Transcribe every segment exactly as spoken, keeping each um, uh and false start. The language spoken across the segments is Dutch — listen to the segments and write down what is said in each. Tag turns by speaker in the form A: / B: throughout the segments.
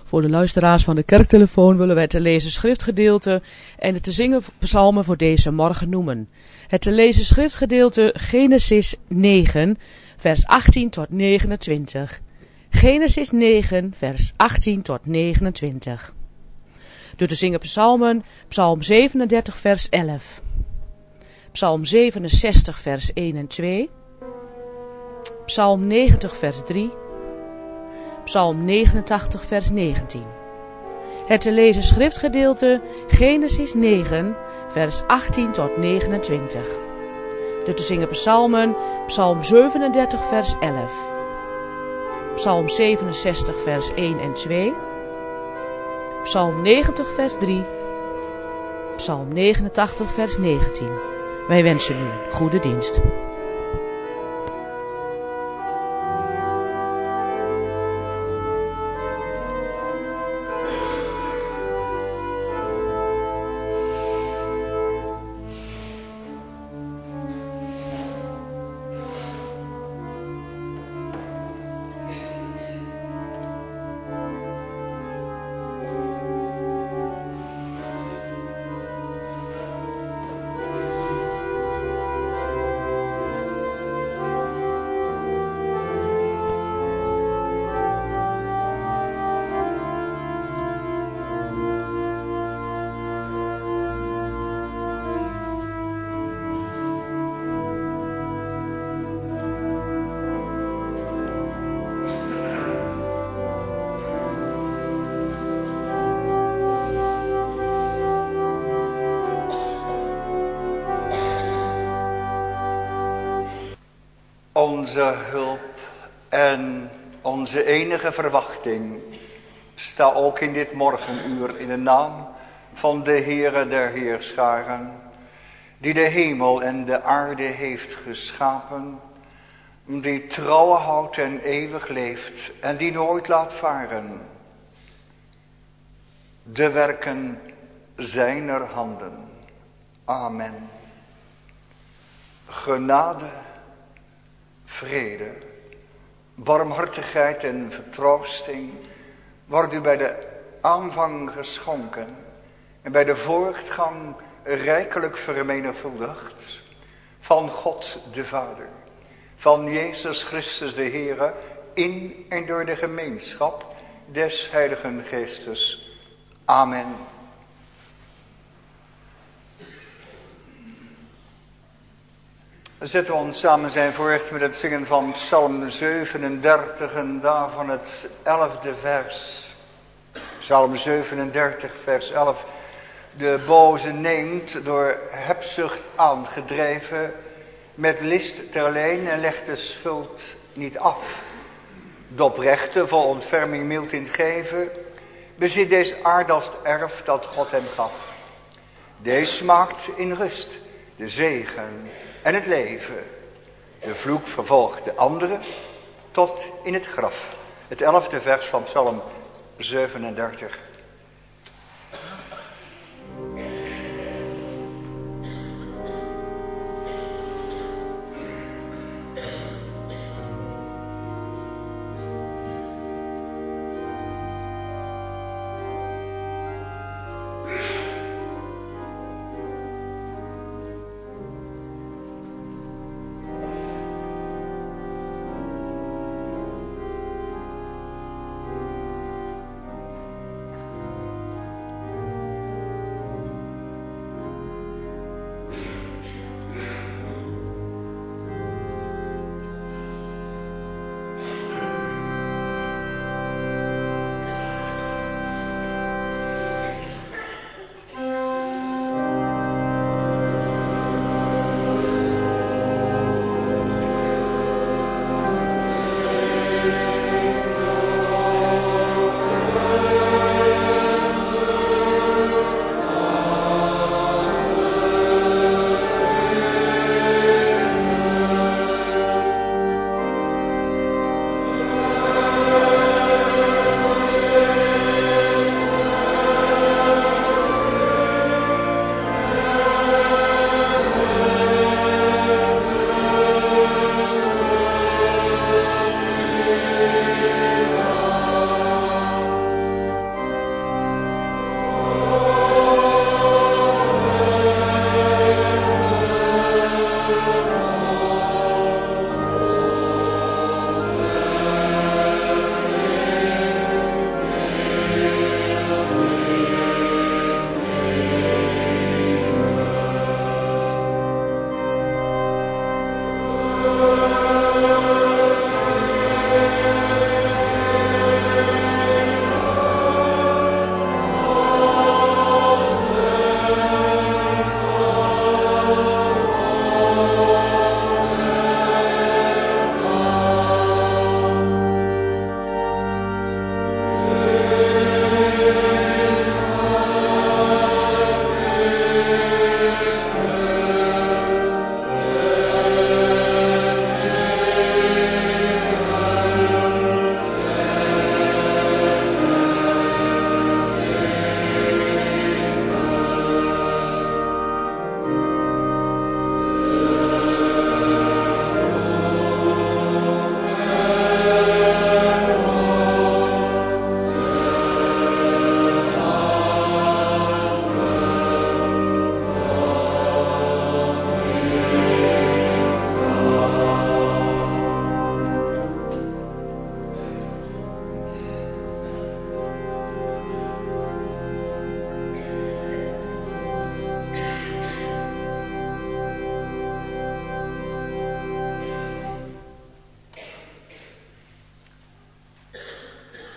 A: Voor de luisteraars van de kerktelefoon willen wij te lezen schriftgedeelte en het te zingen psalmen voor deze morgen noemen. Het te lezen schriftgedeelte Genesis negen, vers achttien tot negenentwintig. Genesis negen, vers achttien tot negenentwintig. De te zingen psalmen, psalm zevenendertig, vers elf. Psalm zevenenzestig, vers één en twee. Psalm negentig, vers drie. Psalm negenentachtig, vers negentien. Het te lezen schriftgedeelte Genesis negen, vers achttien tot negenentwintig. De te zingen psalmen, psalm zevenendertig, vers elf. Psalm zevenenzestig, vers één en twee. Psalm negentig, vers drie. Psalm negenentachtig, vers negentien. Wij wensen u goede dienst.
B: Onze hulp en onze enige verwachting sta ook in dit morgenuur in de naam van de Heere der Heerscharen, die de hemel en de aarde heeft geschapen, die trouw houdt en eeuwig leeft en die nooit laat varen de werken zijner handen. Amen. Genade, vrede, barmhartigheid en vertroosting wordt u bij de aanvang geschonken en bij de voortgang rijkelijk vermenigvuldigd van God de Vader, van Jezus Christus de Heere, in en door de gemeenschap des Heiligen Geestes. Amen. Zetten we ons samen zijn voort met het zingen van Psalm zevenendertig en daarvan het elfde vers. Psalm zevenendertig, vers elf. De boze neemt door hebzucht aangedreven, met list ter leen en legt de schuld niet af. De oprechte vol ontferming mild in het geven, bezit deze aard als het erf dat God hem gaf. Deze maakt in rust de zegen en het leven. De vloek vervolgt de andere tot in het graf. Het elfde vers van Psalm zevenendertig.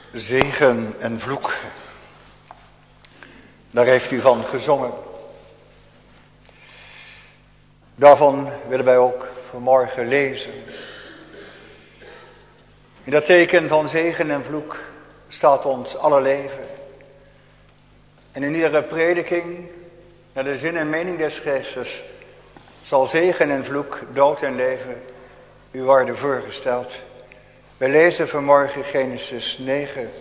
B: Zegen en vloek. Daar heeft u van gezongen. Daarvan willen wij ook vanmorgen lezen. In dat teken van zegen en vloek staat ons alle leven. En in iedere prediking, naar de zin en mening des Christus, zal zegen en vloek, dood en leven u worden voorgesteld. Wij lezen vanmorgen Genesis negen.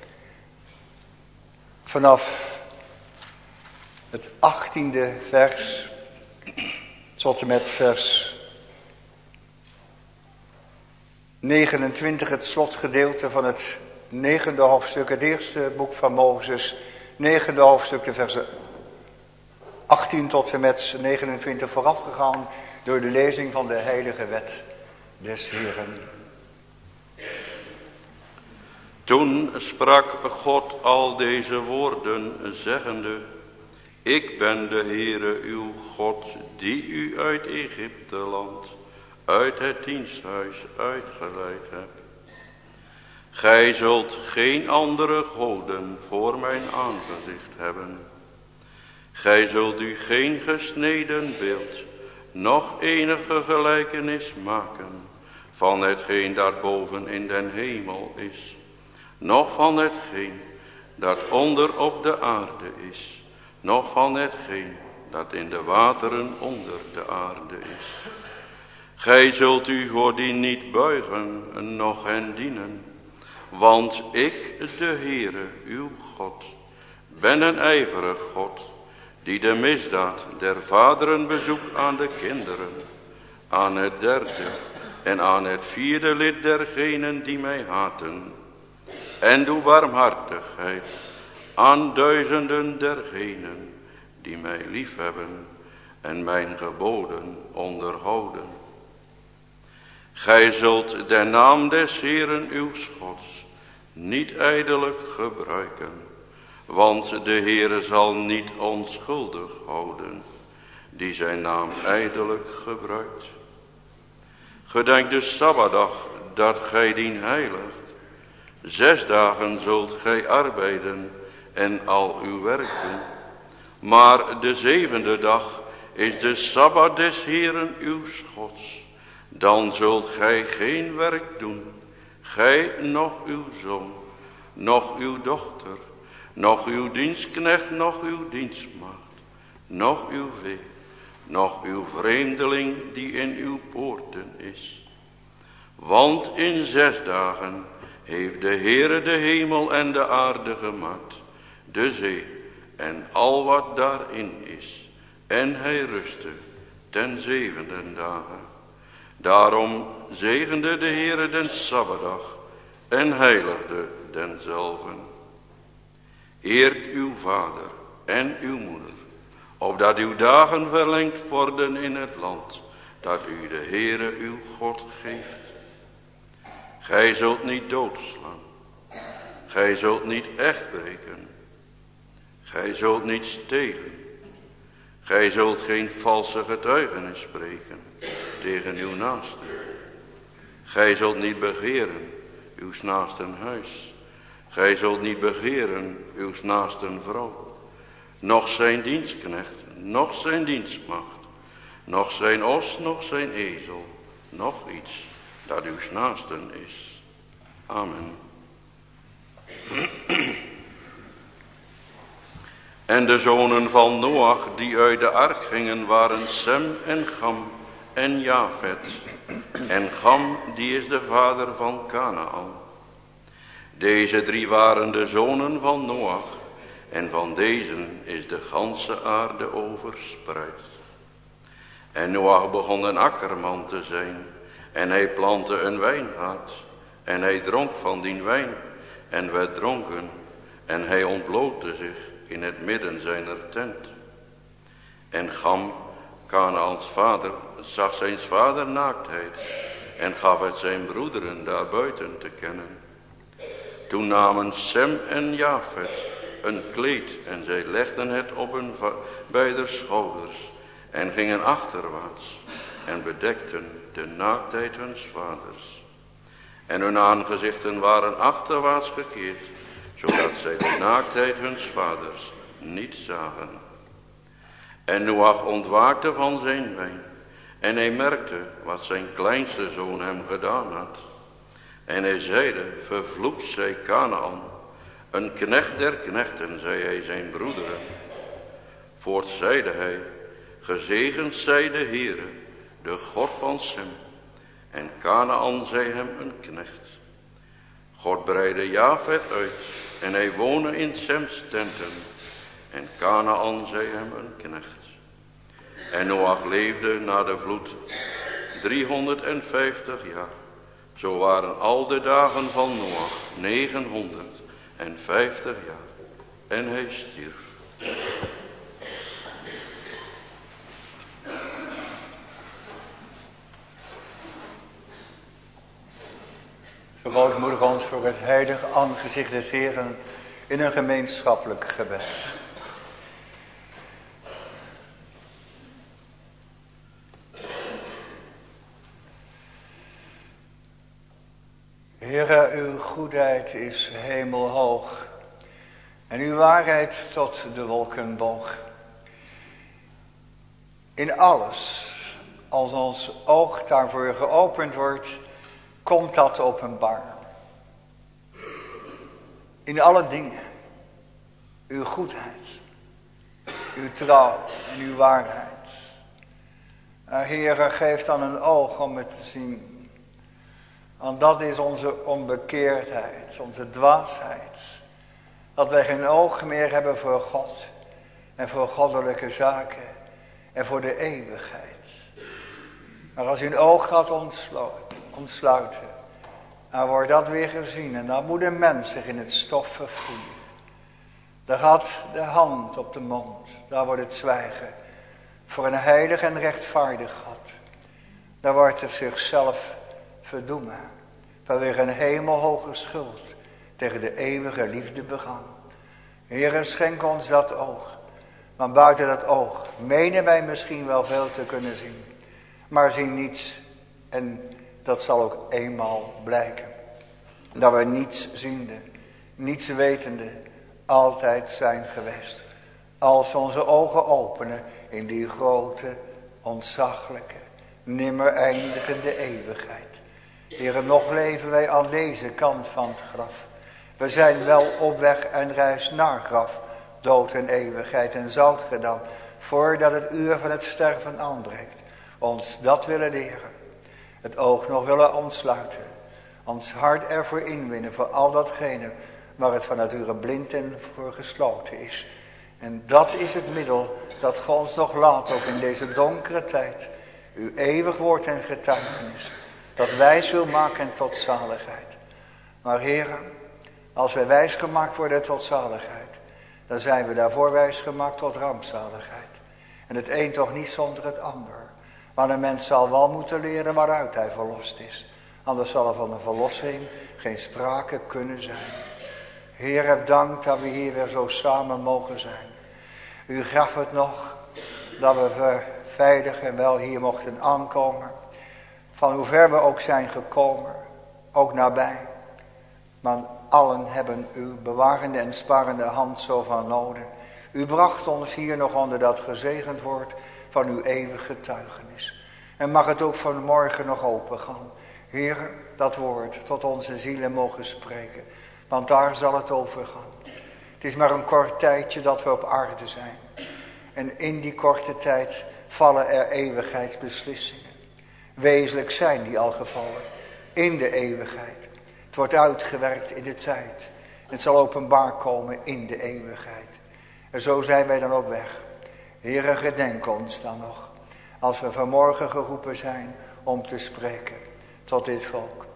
B: Vanaf het achttiende vers tot en met vers negenentwintig, het slotgedeelte van het negende hoofdstuk, het eerste boek van Mozes, negende hoofdstuk, de versen achttien tot en met negenentwintig, voorafgegaan door de lezing van de heilige wet des Heeren.
C: Toen sprak God al deze woorden, zeggende: Ik ben de Heere uw God, die u uit Egypteland, uit het diensthuis uitgeleid heb. Gij zult geen andere goden voor mijn aangezicht hebben. Gij zult u geen gesneden beeld, noch enige gelijkenis maken van hetgeen dat boven in den hemel is, noch van hetgeen dat onder op de aarde is, noch van hetgeen dat in de wateren onder de aarde is. Gij zult u voor die niet buigen, noch hen dienen, want ik, de Heere, uw God, ben een ijverig God, die de misdaad der vaderen bezoekt aan de kinderen, aan het derde en aan het vierde lid dergenen die mij haten, en doe barmhartigheid aan duizenden dergenen die mij liefhebben en mijn geboden onderhouden. Gij zult de naam des Heeren uw Gods niet ijdelijk gebruiken, want de Heere zal niet onschuldig houden, die zijn naam ijdelijk gebruikt. Gedenk de Sabbatdag, dat gij dien heiligt. Zes dagen zult gij arbeiden en al uw werk doen. Maar de zevende dag is de Sabbat des Heeren uw Gods. Dan zult gij geen werk doen, gij noch uw zoon, noch uw dochter, noch uw dienstknecht, noch uw dienstmaagd, noch uw vee, noch uw vreemdeling die in uw poorten is. Want in zes dagen heeft de Heere de hemel en de aarde gemaakt, de zee en al wat daarin is, en hij rustte ten zevende dagen. Daarom zegende de Heere den Sabbatdag en heiligde denzelven. Eert uw vader en uw moeder, opdat uw dagen verlengd worden in het land, dat u de Heere uw God geeft. Gij zult niet doodslaan, gij zult niet echt breken, gij zult niet stelen, gij zult geen valse getuigenis spreken tegen uw naaste. Gij zult niet begeren uw naasten huis, gij zult niet begeren uw naasten vrouw, noch zijn dienstknecht, noch zijn dienstmaagd, noch zijn os, noch zijn ezel, noch iets dat uw naasten is. Amen. En de zonen van Noach die uit de ark gingen waren Sem en Gam en Jafet. En Gam die is de vader van Kanaan. Deze drie waren de zonen van Noach, en van deze is de ganse aarde overspreid. En Noach begon een akkerman te zijn, en hij plantte een wijngaard, en hij dronk van die wijn, en werd dronken, en hij ontblootte zich in het midden zijner tent. En Gam, Kanaans vader, zag zijn vader naaktheid, en gaf het zijn broederen daarbuiten te kennen. Toen namen Sem en Jafet een kleed, en zij legden het op hun beider schouders, en gingen achterwaarts, en bedekten de naaktheid huns vaders. En hun aangezichten waren achterwaarts gekeerd, zodat zij de naaktheid huns vaders niet zagen. En Noach ontwaakte van zijn wijn, en hij merkte wat zijn kleinste zoon hem gedaan had. En hij zeide, vervloekt zij Kanaan, een knecht der knechten, zei hij zijn broederen. Voorts zeide hij, gezegend zij de Heere, de God van Sem, en Kanaan zij hem een knecht. God breidde Jafet uit, en hij woonde in Sems tenten, en Kanaan zij hem een knecht. En Noach leefde na de vloed driehonderdvijftig jaar. Zo waren al de dagen van Noach negenhonderdvijftig jaar. En hij stierf.
B: Verootmoedig ons voor het heilige aangezicht des Heeren in een gemeenschappelijk gebed. Heere, uw goedheid is hemelhoog en uw waarheid tot de wolken boog. In alles, als ons oog daarvoor geopend wordt, komt dat openbaar. In alle dingen, uw goedheid, uw trouw en uw waarheid. Heere, geef dan een oog om het te zien. Want dat is onze onbekeerdheid, onze dwaasheid. Dat wij geen oog meer hebben voor God en voor goddelijke zaken en voor de eeuwigheid. Maar als u een oog gaat ontsluiten, dan wordt dat weer gezien en dan moet een mens zich in het stof vervoegen. Dan gaat de hand op de mond, daar wordt het zwijgen voor een heilig en rechtvaardig God. Daar wordt het zichzelf verdoemen, vanwege een hemelhoge schuld tegen de eeuwige liefde begaan. Heere, schenk ons dat oog, want buiten dat oog menen wij misschien wel veel te kunnen zien, maar zien niets en dat zal ook eenmaal blijken. Dat we niets ziende, niets wetende, altijd zijn geweest. Als onze ogen openen in die grote, ontzaglijke, nimmer eindigende eeuwigheid. Heere, nog leven wij aan deze kant van het graf. We zijn wel op weg en reis naar graf, dood en eeuwigheid en zout gedaan, voordat het uur van het sterven aanbreekt. Ons dat willen leren, het oog nog willen ontsluiten, ons hart ervoor inwinnen voor al datgene waar het van nature blind en voor gesloten is. En dat is het middel dat God ons nog laat, ook in deze donkere tijd, uw eeuwig woord en getuigenis, dat wijs wil maken tot zaligheid. Maar Heere, als wij wijs gemaakt worden tot zaligheid, dan zijn we daarvoor wijs gemaakt tot rampzaligheid. En het een toch niet zonder het ander. Maar een mens zal wel moeten leren waaruit hij verlost is. Anders zal er van een verlossing geen sprake kunnen zijn. Heere, dank dat we hier weer zo samen mogen zijn. U gaf het nog dat we veilig en wel hier mochten aankomen. Van hoe ver we ook zijn gekomen, ook nabij. Maar allen hebben uw bewarende en sparende hand zo van nodig. U bracht ons hier nog onder dat gezegend woord van uw eeuwige getuigenis. En mag het ook vanmorgen nog open gaan. Heer, dat woord tot onze zielen mogen spreken. Want daar zal het over gaan. Het is maar een kort tijdje dat we op aarde zijn. En in die korte tijd vallen er eeuwigheidsbeslissingen. Wezenlijk zijn die al gevallen. In de eeuwigheid. Het wordt uitgewerkt in de tijd. Het zal openbaar komen in de eeuwigheid. En zo zijn wij dan op weg. Heere, gedenk ons dan nog. Als we vanmorgen geroepen zijn om te spreken tot dit volk.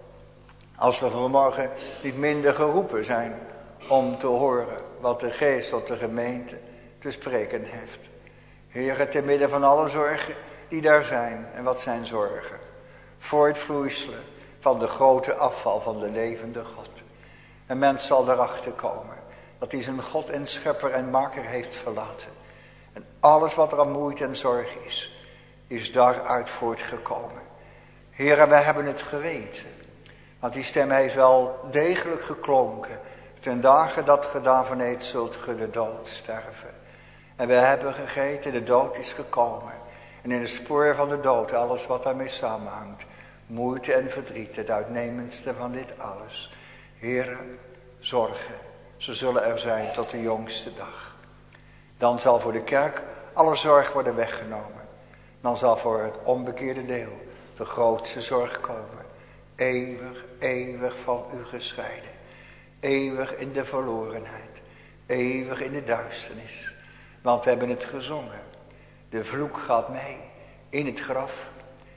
B: Als we vanmorgen niet minder geroepen zijn om te horen wat de geest tot de gemeente te spreken heeft. Heere, te midden van alle zorgen die daar zijn. En wat zijn zorgen? Voortvloeiselen van de grote afval van de levende God. Een mens zal erachter komen dat hij zijn God en schepper en maker heeft verlaten. En alles wat er aan moeite en zorg is, is daaruit voortgekomen. Heere, wij hebben het geweten. Want die stem heeft wel degelijk geklonken. Ten dagen dat ge daarvan eet, zult ge de dood sterven. En we hebben gegeten, de dood is gekomen. En in het spoor van de dood, alles wat daarmee samenhangt. Moeite en verdriet, het uitnemendste van dit alles. Heere, zorgen, ze zullen er zijn tot de jongste dag. Dan zal voor de kerk alle zorg worden weggenomen. Dan zal voor het onbekeerde deel de grootste zorg komen. Eeuwig, eeuwig van u gescheiden. Eeuwig in de verlorenheid. Eeuwig in de duisternis. Want we hebben het gezongen. De vloek gaat mee in het graf.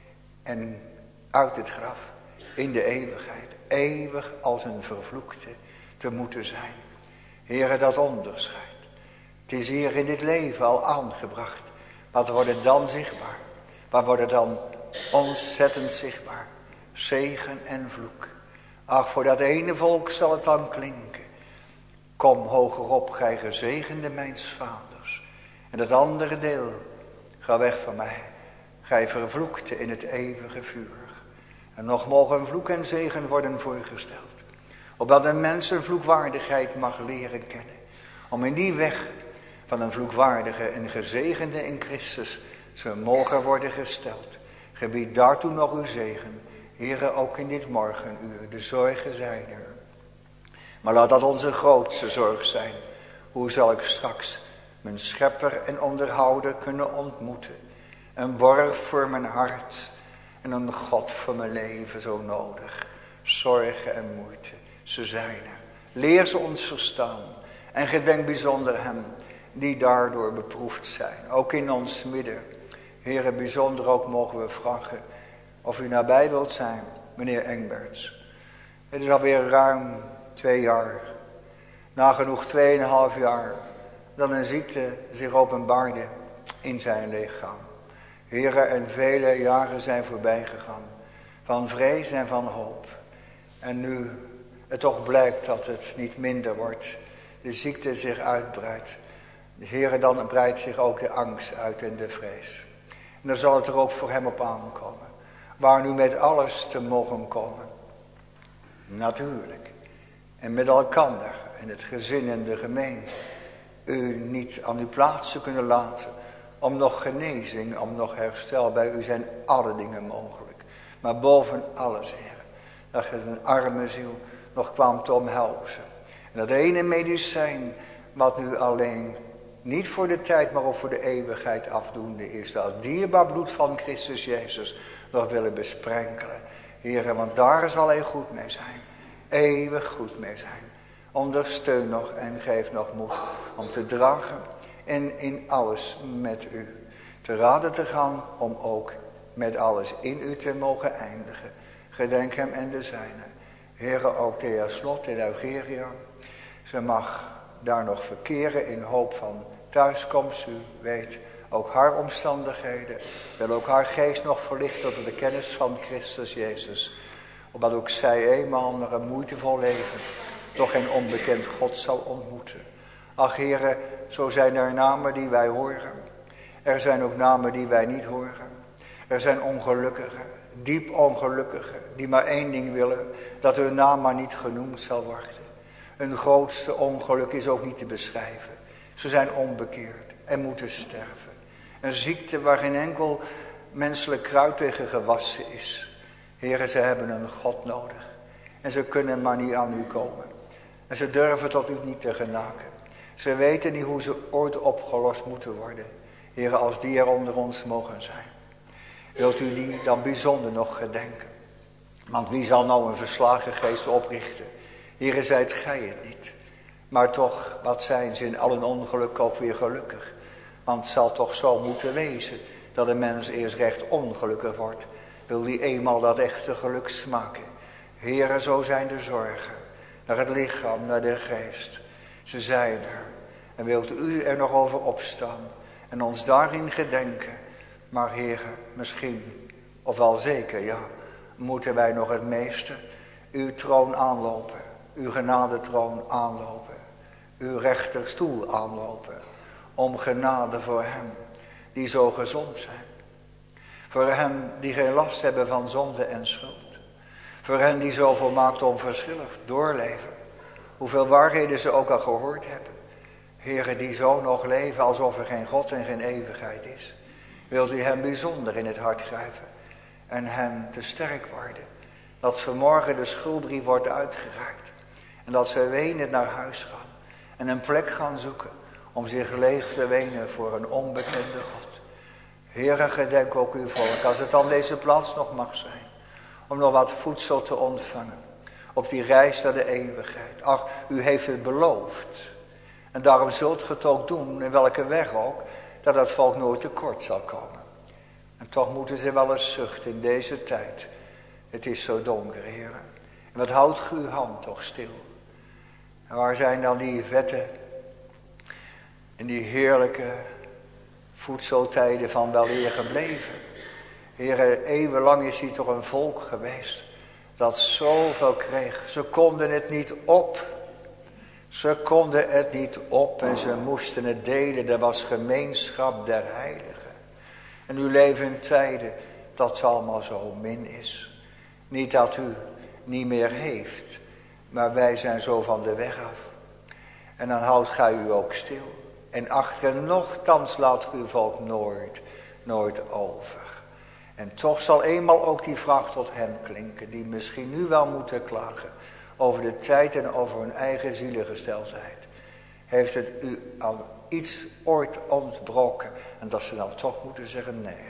B: En uit het graf in de eeuwigheid. Eeuwig als een vervloekte te moeten zijn. Heere, dat onderscheid. Het is hier in dit leven al aangebracht. Wat wordt het dan zichtbaar? Wat wordt het dan ontzettend zichtbaar? Zegen en vloek. Ach, voor dat ene volk zal het dan klinken. Kom hogerop, gij gezegende mijns vaders. En dat andere deel, ga weg van mij. Gij vervloekte in het eeuwige vuur. En nog mogen vloek en zegen worden voorgesteld. Opdat een mens zijn vloekwaardigheid mag leren kennen. Om in die weg van een vloekwaardige en gezegende in Christus te mogen worden gesteld. Gebied daartoe nog uw zegen. Heere, ook in dit morgenuur, de zorgen zijn er. Maar laat dat onze grootste zorg zijn. Hoe zal ik straks mijn schepper en onderhouder kunnen ontmoeten? Een borg voor mijn hart en een God voor mijn leven zo nodig. Zorgen en moeite, ze zijn er. Leer ze ons verstaan en gedenk bijzonder hen die daardoor beproefd zijn. Ook in ons midden. Heere, bijzonder ook mogen we vragen of u nabij wilt zijn, meneer Engberts. Het is alweer ruim twee jaar, nagenoeg tweeënhalf jaar, dat een ziekte zich openbaarde in zijn lichaam. Heere, en vele jaren zijn voorbij gegaan, van vrees en van hoop. En nu het toch blijkt dat het niet minder wordt, de ziekte zich uitbreidt. Heere, dan breidt zich ook de angst uit en de vrees. En dan zal het er ook voor hem op aankomen. Waar nu met alles te mogen komen. Natuurlijk. En met elkander en het gezin en de gemeente. U niet aan uw plaats te kunnen laten. Om nog genezing, om nog herstel. Bij u zijn alle dingen mogelijk. Maar boven alles, Heer. Dat je een arme ziel nog kwam te omhelzen. En dat ene medicijn wat nu alleen niet voor de tijd, maar ook voor de eeuwigheid afdoende is. Dat dierbaar bloed van Christus Jezus nog willen besprenkelen. Heere, want daar zal hij goed mee zijn. Eeuwig goed mee zijn. Ondersteun nog en geef nog moed om te dragen en in alles met u te raden te gaan, om ook met alles in u te mogen eindigen. Gedenk hem en de zijne. Heere, ook de heer Slot in Algeria. Ze mag daar nog verkeren in hoop van thuiskomst. U weet ook haar omstandigheden. Wil ook haar geest nog verlichten tot de kennis van Christus Jezus. Opdat ook zij eenmaal naar een moeitevol leven toch geen onbekend God zal ontmoeten. Ach, Heere, zo zijn er namen die wij horen. Er zijn ook namen die wij niet horen. Er zijn ongelukkigen, diep ongelukkigen, die maar één ding willen, dat hun naam maar niet genoemd zal worden. Hun grootste ongeluk is ook niet te beschrijven. Ze zijn onbekeerd en moeten sterven. Een ziekte waar geen enkel menselijk kruid tegen gewassen is. Heren, ze hebben een God nodig. En ze kunnen maar niet aan u komen. En ze durven tot u niet te genaken. Ze weten niet hoe ze ooit opgelost moeten worden. Heren, als die er onder ons mogen zijn. Wilt u die dan bijzonder nog gedenken? Want wie zal nou een verslagen geest oprichten? Heren, zijt gij het niet. Maar toch, wat zijn ze in al een ongeluk ook weer gelukkig. Want het zal toch zo moeten wezen dat een mens eerst recht ongelukkig wordt. Wil die eenmaal dat echte geluk smaken. Heren, zo zijn de zorgen. Naar het lichaam, naar de geest. Ze zijn er. En wilt u er nog over opstaan. En ons daarin gedenken. Maar heren, misschien, of wel zeker, ja. Moeten wij nog het meeste uw troon aanlopen. Uw genadetroon aanlopen. Uw rechterstoel aanlopen. Om genade voor hem die zo gezond zijn. Voor hen die geen last hebben van zonde en schuld. Voor hen die zo volmaakt onverschillig doorleven. Hoeveel waarheden ze ook al gehoord hebben. Heren die zo nog leven alsof er geen God en geen eeuwigheid is. Wilt u hen bijzonder in het hart grijpen. En hen te sterk worden. Dat vanmorgen de schuldbrief wordt uitgereikt. En dat ze wenend naar huis gaan. En een plek gaan zoeken. Om zich leeg te wenen voor een onbekende God. Heere, gedenk ook uw volk. Als het dan deze plaats nog mag zijn. Om nog wat voedsel te ontvangen. Op die reis naar de eeuwigheid. Ach, u heeft het beloofd. En daarom zult ge het ook doen. In welke weg ook. Dat het volk nooit tekort zal komen. En toch moeten ze wel eens zuchten in deze tijd. Het is zo donker, Heer. En wat houdt uw hand toch stil? En waar zijn dan die vette en die heerlijke voedseltijden van weleer gebleven? Heer, eeuwenlang is hier toch een volk geweest dat zoveel kreeg. Ze konden het niet op. Ze konden het niet op en ze moesten het delen. Er was gemeenschap der heiligen. En u leeft in tijden dat het allemaal zo min is. Niet dat u niet meer heeft, maar wij zijn zo van de weg af. En dan houdt gij u ook stil. En achter nochtans laat uw volk nooit, nooit over. En toch zal eenmaal ook die vraag tot hen klinken, die misschien nu wel moeten klagen over de tijd en over hun eigen zielengesteldheid. Heeft het u al iets ooit ontbroken en dat ze dan toch moeten zeggen nee.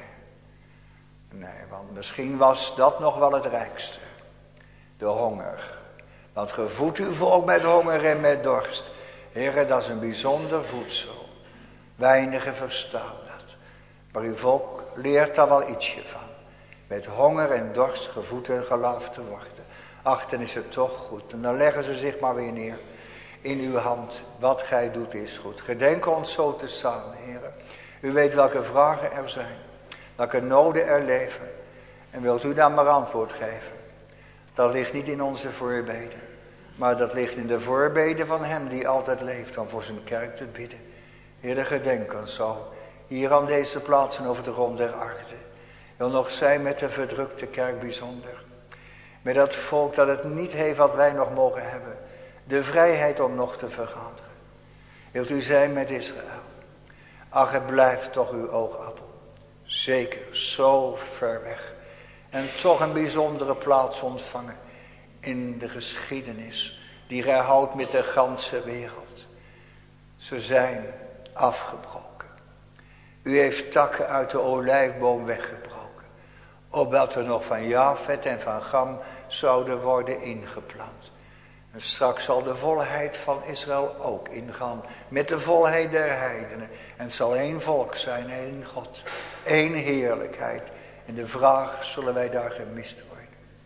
B: Nee, want misschien was dat nog wel het rijkste. De honger. Want ge voedt uw volk met honger en met dorst. Heere, dat is een bijzonder voedsel. Weinigen verstaan dat. Maar uw volk leert daar wel ietsje van. Met honger en dorst gevoed en gelaafd te worden. Ach, dan is het toch goed. En dan leggen ze zich maar weer neer. In uw hand. Wat gij doet is goed. Gedenk ons zo te samen, Heere. U weet welke vragen er zijn. Welke noden er leven. En wilt u daar maar antwoord geven. Dat ligt niet in onze voorbeden. Maar dat ligt in de voorbeden van hem die altijd leeft. Om voor zijn kerk te bidden. Heere, gedenk ons zo. Hier aan deze plaatsen over de grond der aarde. Wil nog zijn met de verdrukte kerk bijzonder. Met dat volk dat het niet heeft wat wij nog mogen hebben. De vrijheid om nog te vergaderen. Wilt u zijn met Israël. Ach, het blijft toch uw oogappel. Zeker, zo ver weg. En toch een bijzondere plaats ontvangen. In de geschiedenis. Die gij houdt met de ganse wereld. Ze zijn afgebroken. U heeft takken uit de olijfboom weggebroken. Opdat er nog van Jafet en van Gam zouden worden ingeplant. En straks zal de volheid van Israël ook ingaan. Met de volheid der heidenen. En het zal één volk zijn, één God. Één heerlijkheid. En de vraag, zullen wij daar gemist worden?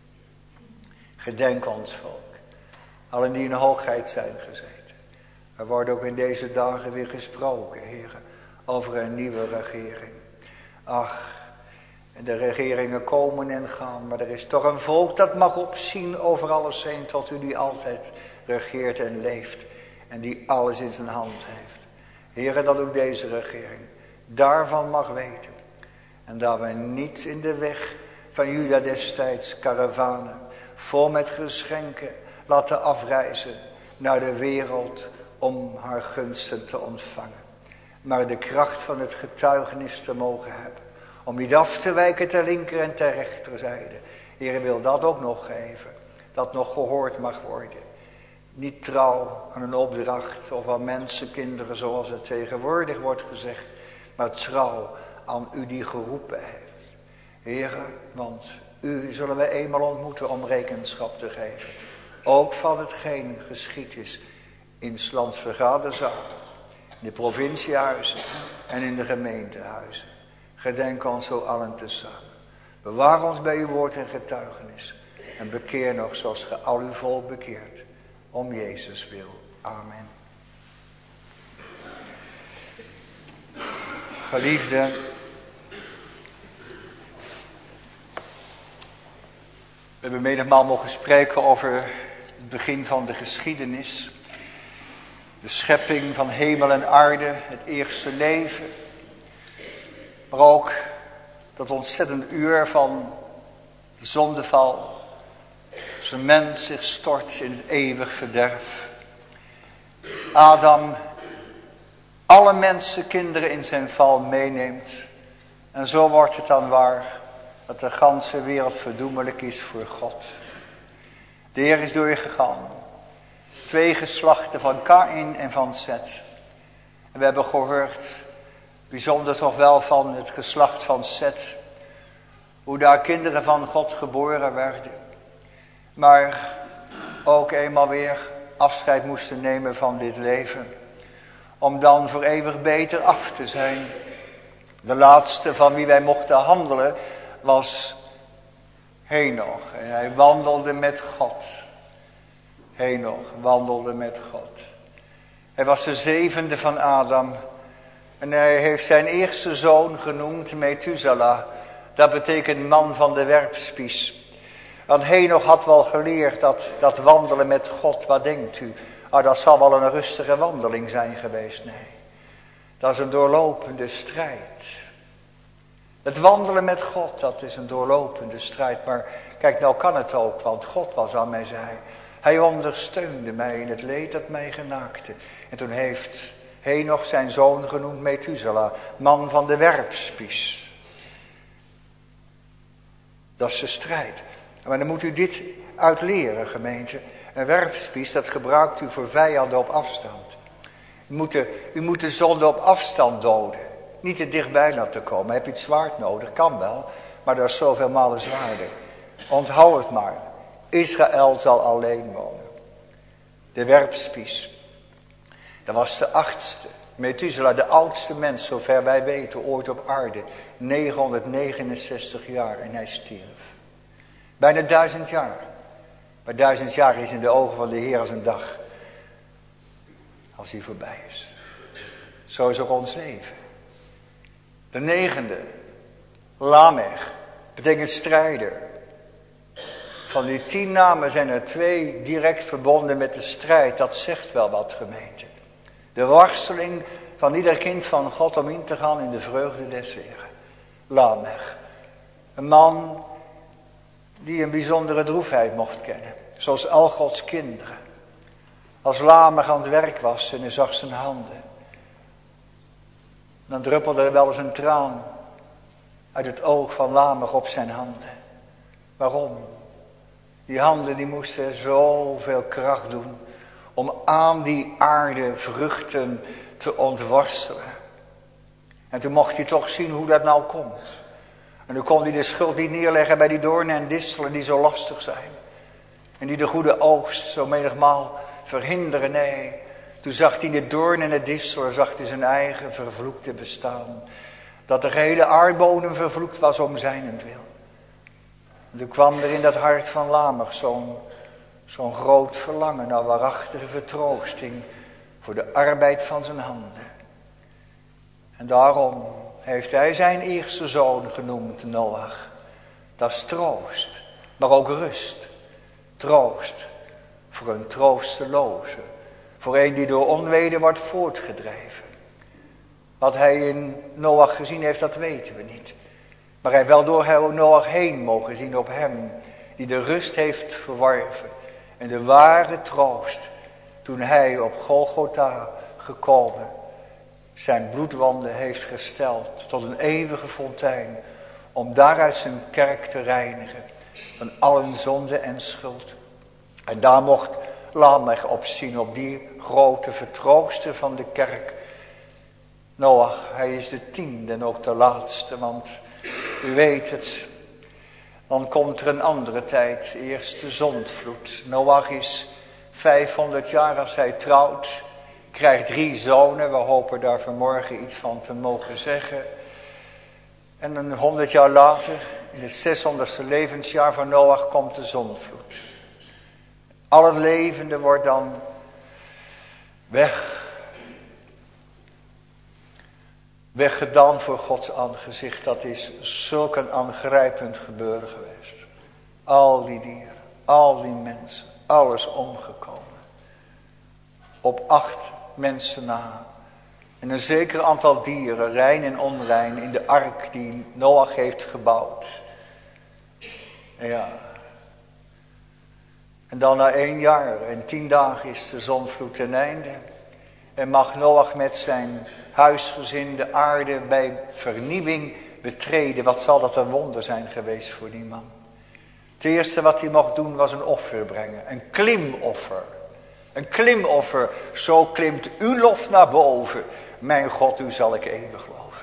B: Gedenk ons volk. Allen die in hoogheid zijn gezeten. Er wordt ook in deze dagen weer gesproken, heren. Over een nieuwe regering. Ach, en de regeringen komen en gaan. Maar er is toch een volk dat mag opzien over alles heen. Tot u die altijd regeert en leeft. En die alles in zijn hand heeft. Heren, dat ook deze regering daarvan mag weten. En dat we niet in de weg van Juda destijds karavanen. Vol met geschenken laten afreizen naar de wereld. Om haar gunsten te ontvangen. Maar de kracht van het getuigenis te mogen hebben. Om niet af te wijken ter linker en ter rechterzijde. Heer wil dat ook nog geven. Dat nog gehoord mag worden. Niet trouw aan een opdracht of aan mensenkinderen zoals het tegenwoordig wordt gezegd. Maar trouw aan u die geroepen heeft. Heer, want u zullen we eenmaal ontmoeten om rekenschap te geven. Ook van hetgeen geschied is in 's lands vergaderzaal. In de provinciehuizen en in de gemeentehuizen. Gedenk ons zo allen tezamen. Bewaar ons bij uw woord en getuigenis. En bekeer nog zoals ge al uw volk bekeert. Om Jezus wil. Amen. Geliefden. We hebben menigmaal mogen spreken over het begin van de geschiedenis. De schepping van hemel en aarde. Het eerste leven. Maar ook dat ontzettend uur van de zondeval. Als een mens zich stort in het eeuwig verderf. Adam alle mensenkinderen in zijn val meeneemt. En zo wordt het dan waar dat de ganse wereld verdoemelijk is voor God. De Heer is doorgegaan. Twee geslachten van Kaïn en van Zet. En we hebben gehoord, bijzonder toch wel van het geslacht van Zet, hoe daar kinderen van God geboren werden. Maar ook eenmaal weer afscheid moesten nemen van dit leven. Om dan voor eeuwig beter af te zijn. De laatste van wie wij mochten handelen was Henoch. En hij wandelde met God. Henoch wandelde met God. Hij was de zevende van Adam. En hij heeft zijn eerste zoon genoemd Methuselah. Dat betekent man van de werpspies. Want Henoch had wel geleerd dat, dat wandelen met God, wat denkt u? Ah, dat zal wel een rustige wandeling zijn geweest. Nee, dat is een doorlopende strijd. Het wandelen met God, dat is een doorlopende strijd. Maar kijk, nou kan het ook, want God was aan mij zij. Hij ondersteunde mij in het leed dat mij genaakte. En toen heeft Henoch zijn zoon genoemd Methuselah, man van de werpspies. Dat is de strijd. Maar dan moet u dit uitleren, gemeente. Een werpspies, dat gebruikt u voor vijanden op afstand. U moet de, u moet de zonde op afstand doden. Niet te dichtbij laten komen. Heb je het zwaard nodig? Kan wel. Maar dat is zoveel malen zwaarder. Onthoud het maar. Israël zal alleen wonen. De werpspies. Dat was de achtste. Methuselah, de oudste mens, zover wij weten, ooit op aarde. negenhonderdnegenenzestig jaar en hij stierf. Bijna duizend jaar. Maar duizend jaar is in de ogen van de Heer als een dag. Als hij voorbij is. Zo is ook ons leven. De negende. Lamech. Betekent strijder. Van die tien namen zijn er twee direct verbonden met de strijd. Dat zegt wel wat, gemeente. De worsteling van ieder kind van God om in te gaan in de vreugde des Heren. Lamech. Een man die een bijzondere droefheid mocht kennen. Zoals al Gods kinderen. Als Lamech aan het werk was en hij zag zijn handen. Dan druppelde er wel eens een traan uit het oog van Lamech op zijn handen. Waarom? Die handen die moesten zoveel kracht doen om aan die aarde vruchten te ontworstelen. En toen mocht hij toch zien hoe dat nou komt. En dan kon hij de schuld niet neerleggen bij die doornen en distelen die zo lastig zijn. En die de goede oogst zo menigmaal verhinderen. Nee, toen zag hij de doornen en de distelen, zag hij zijn eigen vervloekte bestaan. Dat de gehele aardbodem vervloekt was om zijnentwil. En toen kwam er in dat hart van Lamech zo'n zo'n groot verlangen naar waarachtige vertroosting voor de arbeid van zijn handen. En daarom heeft hij zijn eerste zoon genoemd Noach. Dat is troost, maar ook rust. Troost voor een troosteloze. Voor een die door onweder wordt voortgedreven. Wat hij in Noach gezien heeft, dat weten we niet. Maar hij heeft wel door Noach heen mogen zien op hem. Die de rust heeft verworven. En de ware troost. Toen hij op Golgotha gekomen zijn bloedwanden heeft gesteld tot een eeuwige fontein. Om daaruit zijn kerk te reinigen. Van allen zonde en schuld. En daar mocht Lamech op zien. Op die grote vertrooster van de kerk. Noach, hij is de tiende en ook de laatste. Want u weet het. Dan komt er een andere tijd. Eerst de zondvloed. Noach is vijfhonderd jaar als hij trouwt. Krijgt drie zonen. We hopen daar vanmorgen iets van te mogen zeggen. En een honderd jaar later, in het zeshonderdste levensjaar van Noach, komt de zondvloed. Al het levende wordt dan weg. Weggedaan voor Gods aangezicht. Dat is zulk een aangrijpend gebeuren geweest. Al die dieren, al die mensen, alles omgekomen. Op acht mensen na. En een zeker aantal dieren, rein en onrein, in de ark die Noach heeft gebouwd. En ja. En dan na één jaar en tien dagen is de zondvloed ten einde. En mag Noach met zijn huisgezin de aarde bij vernieuwing betreden. Wat zal dat een wonder zijn geweest voor die man. Het eerste wat hij mocht doen was een offer brengen. Een klimoffer. Een klimoffer. Zo klimt uw lof naar boven. Mijn God, u zal ik eeuwig loven.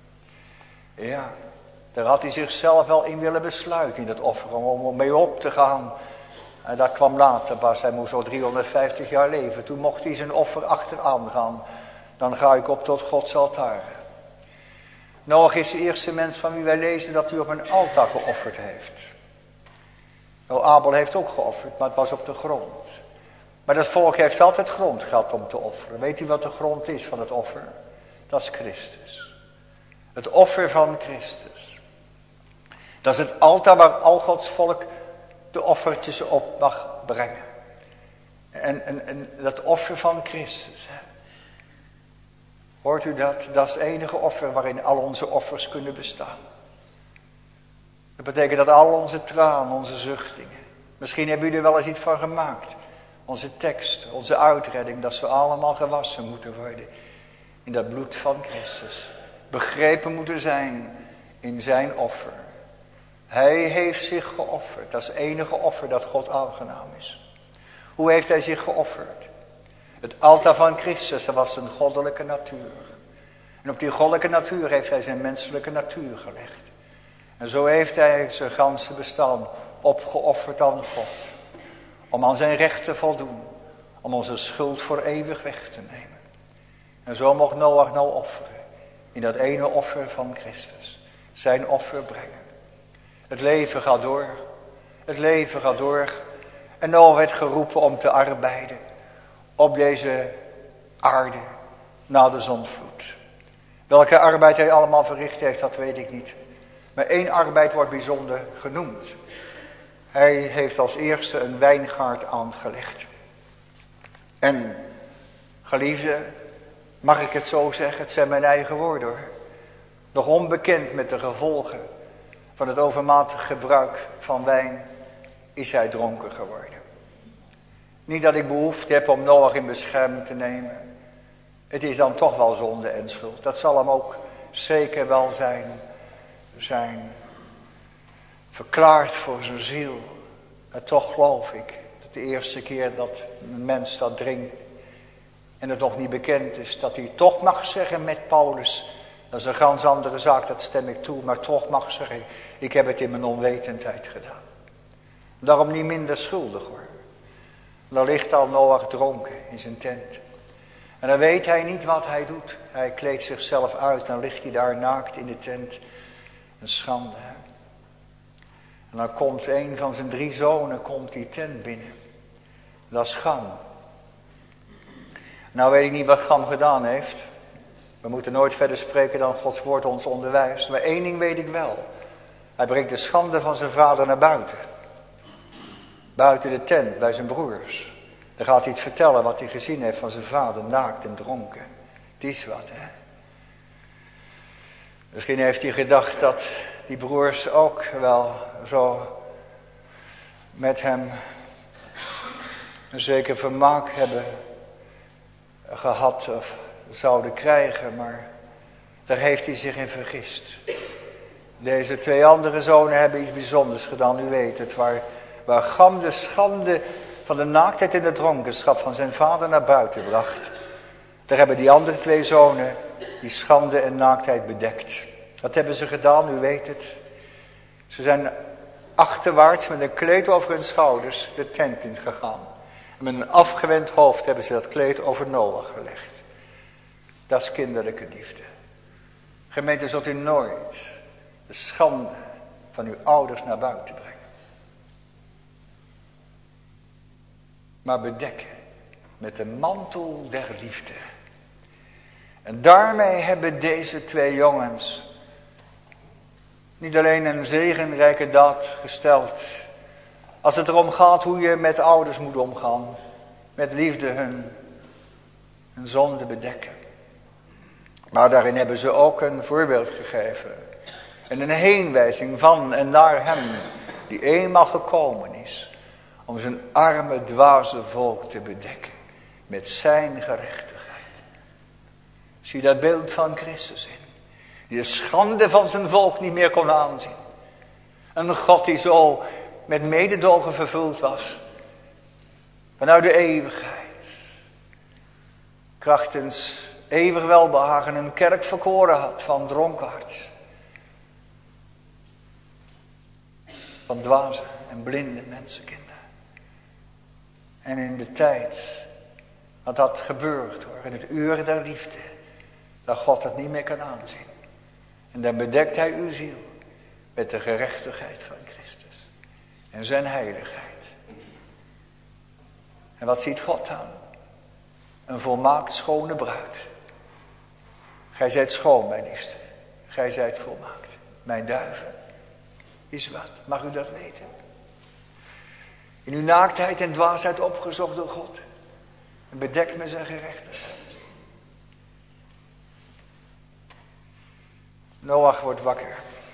B: Ja, daar had hij zichzelf wel in willen besluiten in dat offer. Om mee op te gaan. En dat kwam later pas. Hij moest zo driehonderdvijftig jaar leven. Toen mocht hij zijn offer achteraan gaan. Dan ga ik op tot Gods altaar. Noach is de eerste mens van wie wij lezen dat hij op een altaar geofferd heeft. Nou, Abel heeft ook geofferd, maar het was op de grond. Maar dat volk heeft altijd grond gehad om te offeren. Weet u wat de grond is van het offer? Dat is Christus. Het offer van Christus. Dat is het altaar waar al Gods volk de offertjes op mag brengen. En, en, en dat offer van Christus. Hè? Hoort u dat? Dat is het enige offer waarin al onze offers kunnen bestaan. Dat betekent dat al onze tranen, onze zuchtingen. Misschien hebben jullie er wel eens iets van gemaakt. Onze tekst, onze uitredding, dat ze allemaal gewassen moeten worden. In dat bloed van Christus. Begrepen moeten zijn in zijn offer. Hij heeft zich geofferd. Dat is het enige offer dat God aangenaam is. Hoe heeft hij zich geofferd? Het altaar van Christus, dat was zijn goddelijke natuur. En op die goddelijke natuur heeft hij zijn menselijke natuur gelegd. En zo heeft hij zijn ganse bestaan opgeofferd aan God. Om aan zijn recht te voldoen. Om onze schuld voor eeuwig weg te nemen. En zo mocht Noach nou offeren. In dat ene offer van Christus. Zijn offer brengen. Het leven gaat door. Het leven gaat door. En Noach werd geroepen om te arbeiden. Op deze aarde. Na de zondvloed. Welke arbeid hij allemaal verricht heeft, dat weet ik niet. Maar één arbeid wordt bijzonder genoemd. Hij heeft als eerste een wijngaard aangelegd. En, geliefde, mag ik het zo zeggen, het zijn mijn eigen woorden hoor. Nog onbekend met de gevolgen van het overmatig gebruik van wijn, is hij dronken geworden. Niet dat ik behoefte heb om Noach in bescherming te nemen. Het is dan toch wel zonde en schuld. Dat zal hem ook zeker wel zijn, zijn verklaard voor zijn ziel. Maar toch geloof ik dat de eerste keer dat een mens dat drinkt en het nog niet bekend is, dat hij toch mag zeggen met Paulus, dat is een ganz andere zaak, dat stem ik toe, maar toch mag zeggen, ik heb het in mijn onwetendheid gedaan. Daarom niet minder schuldig hoor. Dan ligt al Noach dronken in zijn tent. En dan weet hij niet wat hij doet. Hij kleedt zichzelf uit, dan ligt hij daar naakt in de tent. Een schande. Hè? En dan komt een van zijn drie zonen, komt die tent binnen. Dat is Gam. Nou weet ik niet wat Gam gedaan heeft. We moeten nooit verder spreken dan Gods woord ons onderwijst. Maar één ding weet ik wel. Hij brengt de schande van zijn vader naar buiten. Buiten de tent, bij zijn broers. Dan gaat hij iets vertellen wat hij gezien heeft van zijn vader, naakt en dronken. Het is wat, hè. Misschien heeft hij gedacht dat die broers ook wel zo met hem een zeker vermaak hebben gehad of zouden krijgen, maar daar heeft hij zich in vergist. Deze twee andere zonen hebben iets bijzonders gedaan, u weet het, waar, waar Gam de schande van de naaktheid en de dronkenschap van zijn vader naar buiten bracht. Daar hebben die andere twee zonen die schande en naaktheid bedekt. Wat hebben ze gedaan, u weet het. Ze zijn achterwaarts met een kleed over hun schouders de tent in gegaan. En met een afgewend hoofd hebben ze dat kleed over Noach gelegd. Dat is kinderlijke liefde. Gemeente, zult u nooit de schande van uw ouders naar buiten brengen. Maar bedekken met de mantel der liefde. En daarmee hebben deze twee jongens niet alleen een zegenrijke daad gesteld. Als het erom gaat hoe je met ouders moet omgaan. Met liefde hun, hun zonde bedekken. Maar daarin hebben ze ook een voorbeeld gegeven. En een heenwijzing van en naar hem die eenmaal gekomen is. om zijn arme, dwaze volk te bedekken met zijn gerechtigheid. Zie dat beeld van Christus in, die de schande van zijn volk niet meer kon aanzien. Een God die zo met mededogen vervuld was vanuit de eeuwigheid, krachtens eeuwig welbehagen een kerk verkoren had van dronkaards, van dwaze en blinde mensenkinderen. En in de tijd dat dat gebeurt hoor, in het uur der liefde, dat God het niet meer kan aanzien. En dan bedekt hij uw ziel met de gerechtigheid van Christus en zijn heiligheid. En wat ziet God aan? Een volmaakt schone bruid. Gij zijt schoon, mijn liefste. Gij zijt volmaakt. Mijn duiven. Is wat? Mag u dat weten? In uw naaktheid en dwaasheid opgezocht door God. En bedekt met zijn gerechtigheid. Noach wordt wakker.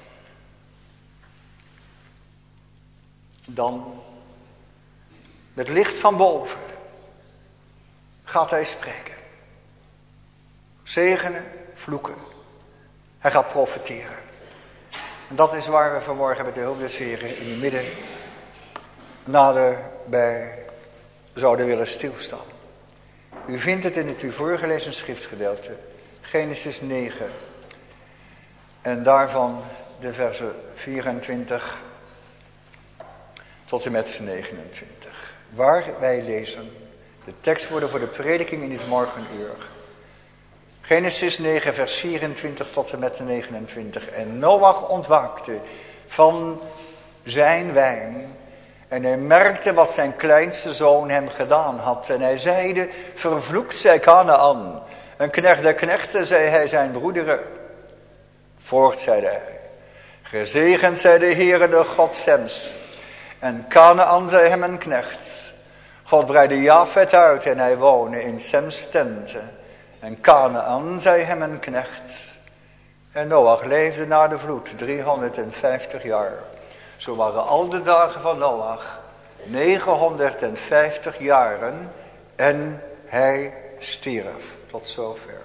B: Dan, met licht van boven, gaat hij spreken. Zegenen, vloeken. Hij gaat profeteren. En dat is waar we vanmorgen met de hulp des Heren in het midden nader bij zouden willen stilstaan. U vindt het in het u voorgelezen schriftgedeelte, Genesis negen. En daarvan de versen vierentwintig tot en met negenentwintig. Waar wij lezen, de tekst worden voor de prediking in dit morgenuur. Genesis negen vers vierentwintig tot en met negenentwintig. En Noach ontwaakte van zijn wijn. En hij merkte wat zijn kleinste zoon hem gedaan had. En hij zeide, vervloekt zij Kanaan. Een knecht der knechten, zei hij zijn broederen. Voort, zeide hij. Gezegend zij de Heere de God Sems. En Kanaan zei hem een knecht. God breidde Jafet uit en hij woonde in Sems tenten. En Kanaan zei hem een knecht. En Noach leefde na de vloed driehonderdvijftig jaar. Zo waren al de dagen van Noach negenhonderdvijftig jaren en hij stierf. Tot zover.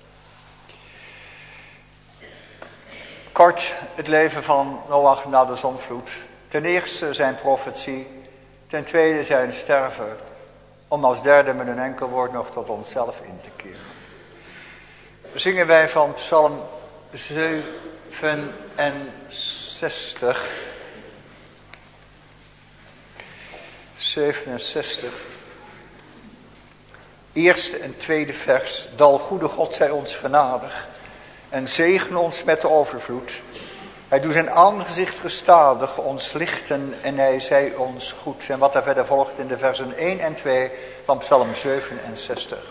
B: Kort het leven van Noach na de zondvloed. Ten eerste zijn profetie. Ten tweede zijn sterven. Om als derde met een enkel woord nog tot onszelf in te keren. Zingen wij van Psalm zevenenzestig. zevenenzestig. Eerste en tweede vers. Dal goede God zij ons genadig. En zegen ons met de overvloed. Hij doet zijn aangezicht gestadig ons lichten en hij zij ons goed. En wat er verder volgt in de versen één en twee van Psalm zevenenzestig.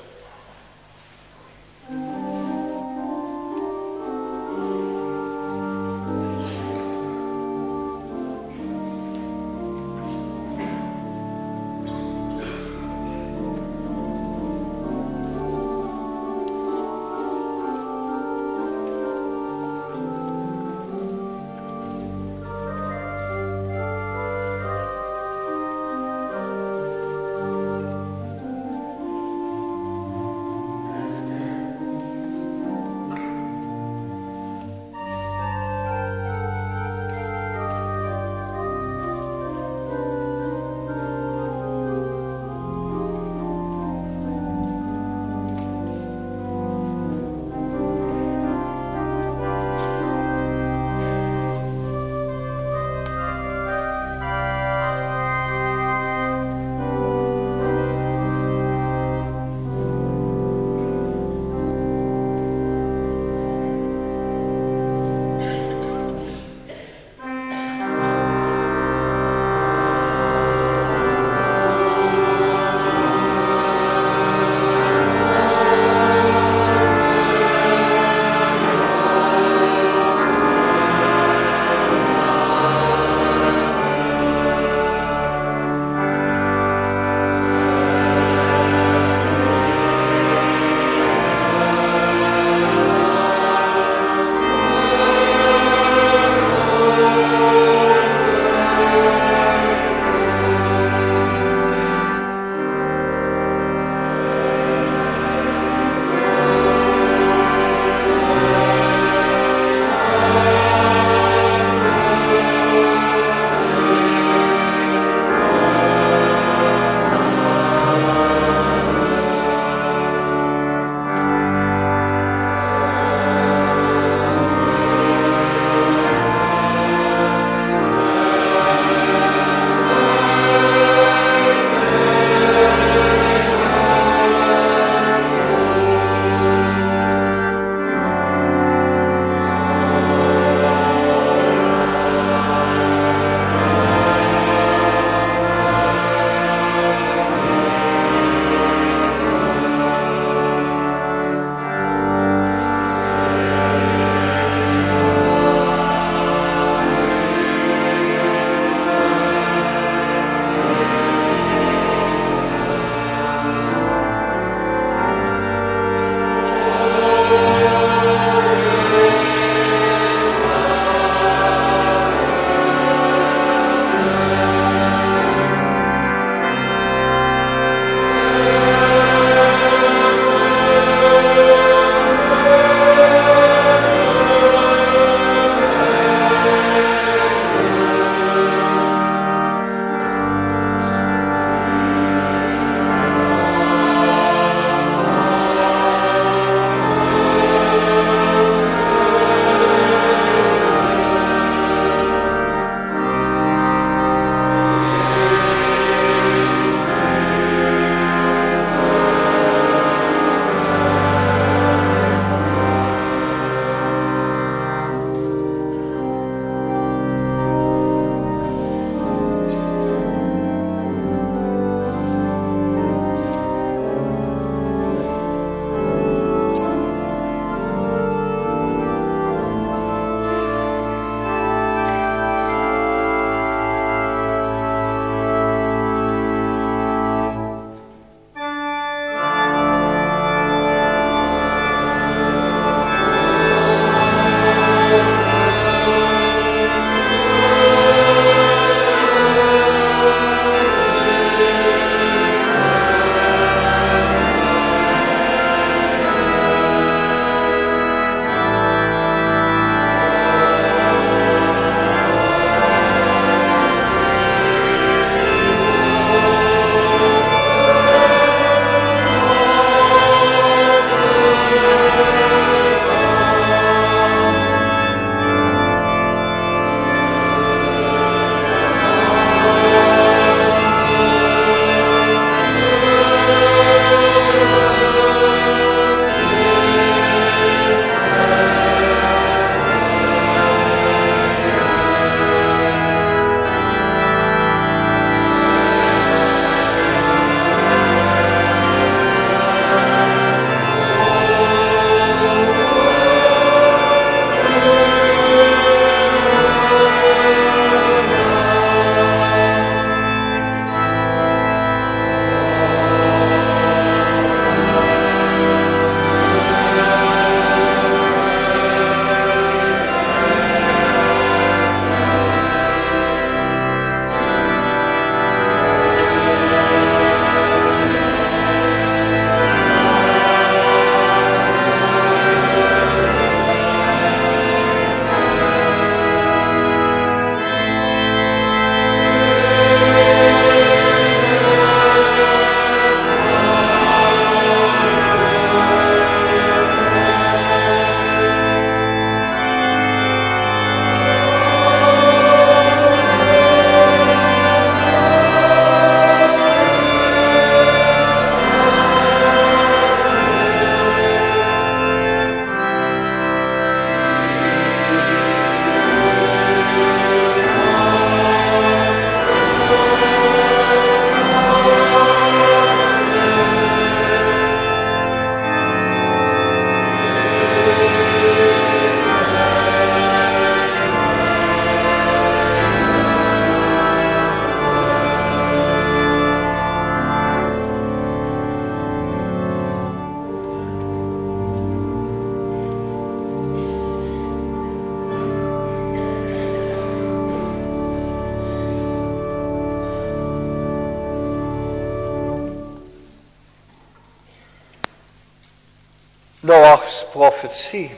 B: Noachs profetie.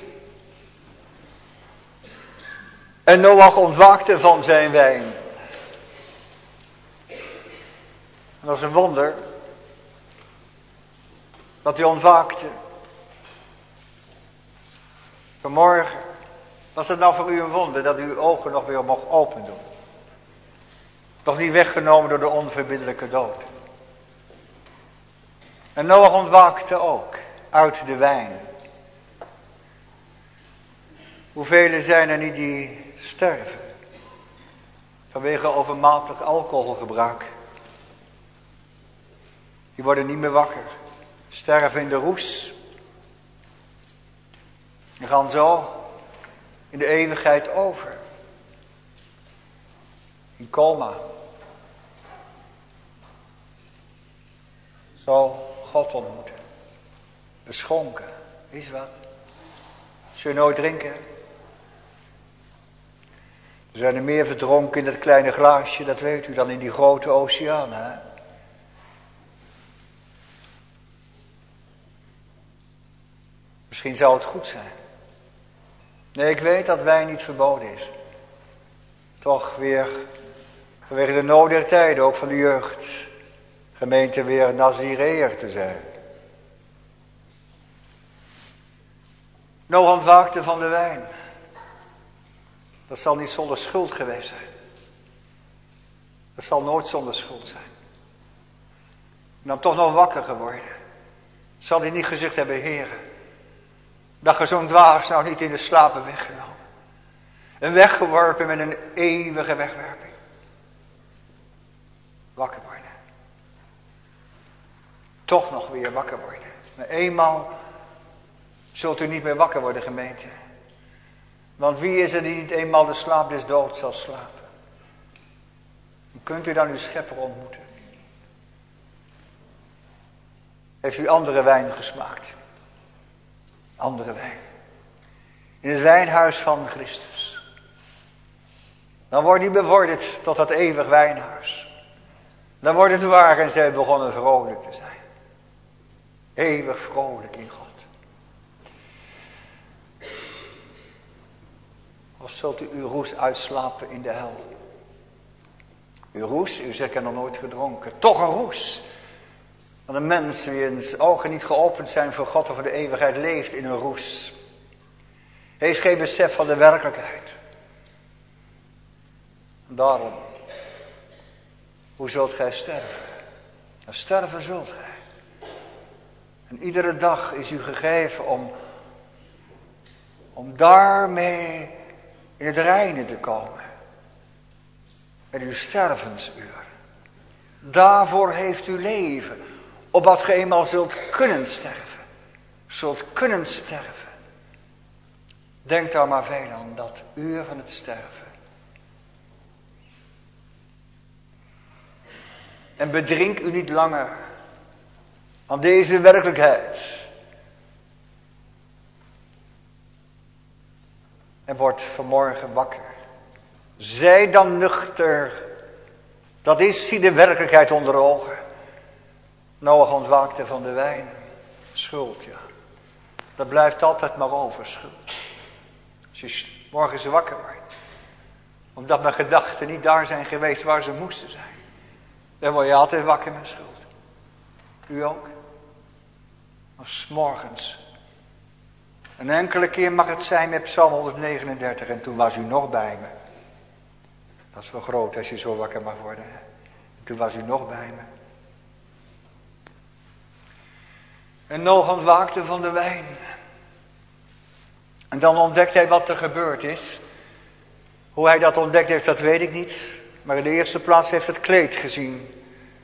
B: En Noach ontwaakte van zijn wijn. En dat is een wonder. Dat hij ontwaakte. Vanmorgen. Was het nou voor u een wonder dat u uw ogen nog weer mocht open doen? Nog niet weggenomen door de onverbiddelijke dood. En Noach ontwaakte ook uit de wijn. Hoeveel zijn er niet die sterven vanwege overmatig alcoholgebruik? Die worden niet meer wakker. Sterven in de roes. En gaan zo in de eeuwigheid over. In coma. Zo God ontmoeten. Beschonken. Is wat. Zul je nooit drinken. Er zijn er meer verdronken in dat kleine glaasje, dat weet u, dan in die grote oceaan. Hè? Misschien zou het goed zijn. Nee, ik weet dat wijn niet verboden is. Toch weer, vanwege de nood der tijden, ook van de jeugd, gemeente weer Nazireër te zijn. Noach ontwaakte van de wijn. Dat zal niet zonder schuld geweest zijn. Dat zal nooit zonder schuld zijn. En dan toch nog wakker geworden. Zal hij niet gezegd hebben, Heere, dat je zo'n dwaas nou niet in de slapen weggenomen. En weggeworpen met een eeuwige wegwerping. Wakker worden. Toch nog weer wakker worden. Maar eenmaal zult u niet meer wakker worden, gemeente. Want wie is er die niet eenmaal de slaap des doods zal slapen? En kunt u dan uw schepper ontmoeten? Heeft u andere wijn gesmaakt? Andere wijn. In het wijnhuis van Christus. Dan wordt hij bevorderd tot dat eeuwig wijnhuis. Dan wordt het waar en zij begonnen vrolijk te zijn. Eeuwig vrolijk in God. Of zult u uw roes uitslapen in de hel? Uw roes, u zegt, ik heb nog nooit gedronken. Toch een roes. Want een mens wiens ogen niet geopend zijn voor God of voor de eeuwigheid leeft in een roes. Heeft geen besef van de werkelijkheid. En daarom, hoe zult gij sterven? Nou, sterven zult gij. En iedere dag is u gegeven om, om daarmee in het reine te komen. Met uw stervensuur. Daarvoor heeft u leven. Opdat ge eenmaal zult kunnen sterven. Zult kunnen sterven. Denk daar maar veel aan dat uur van het sterven. En bedrink u niet langer aan deze werkelijkheid. En word vanmorgen wakker. Zij dan nuchter. Dat is, zie de werkelijkheid onder ogen. Noach ontwaakte van de wijn. Schuld, ja. Dat blijft altijd maar over, schuld. Als je morgens wakker wordt. Omdat mijn gedachten niet daar zijn geweest waar ze moesten zijn. Dan word je altijd wakker met schuld. U ook. Maar 's morgens. Een enkele keer mag het zijn met Psalm honderdnegenendertig. En toen was u nog bij me. Dat is wel groot als je zo wakker mag worden. En toen was u nog bij me. En Noach ontwaakte van de wijn. En dan ontdekt hij wat er gebeurd is. Hoe hij dat ontdekt heeft, dat weet ik niet. Maar in de eerste plaats heeft het kleed gezien.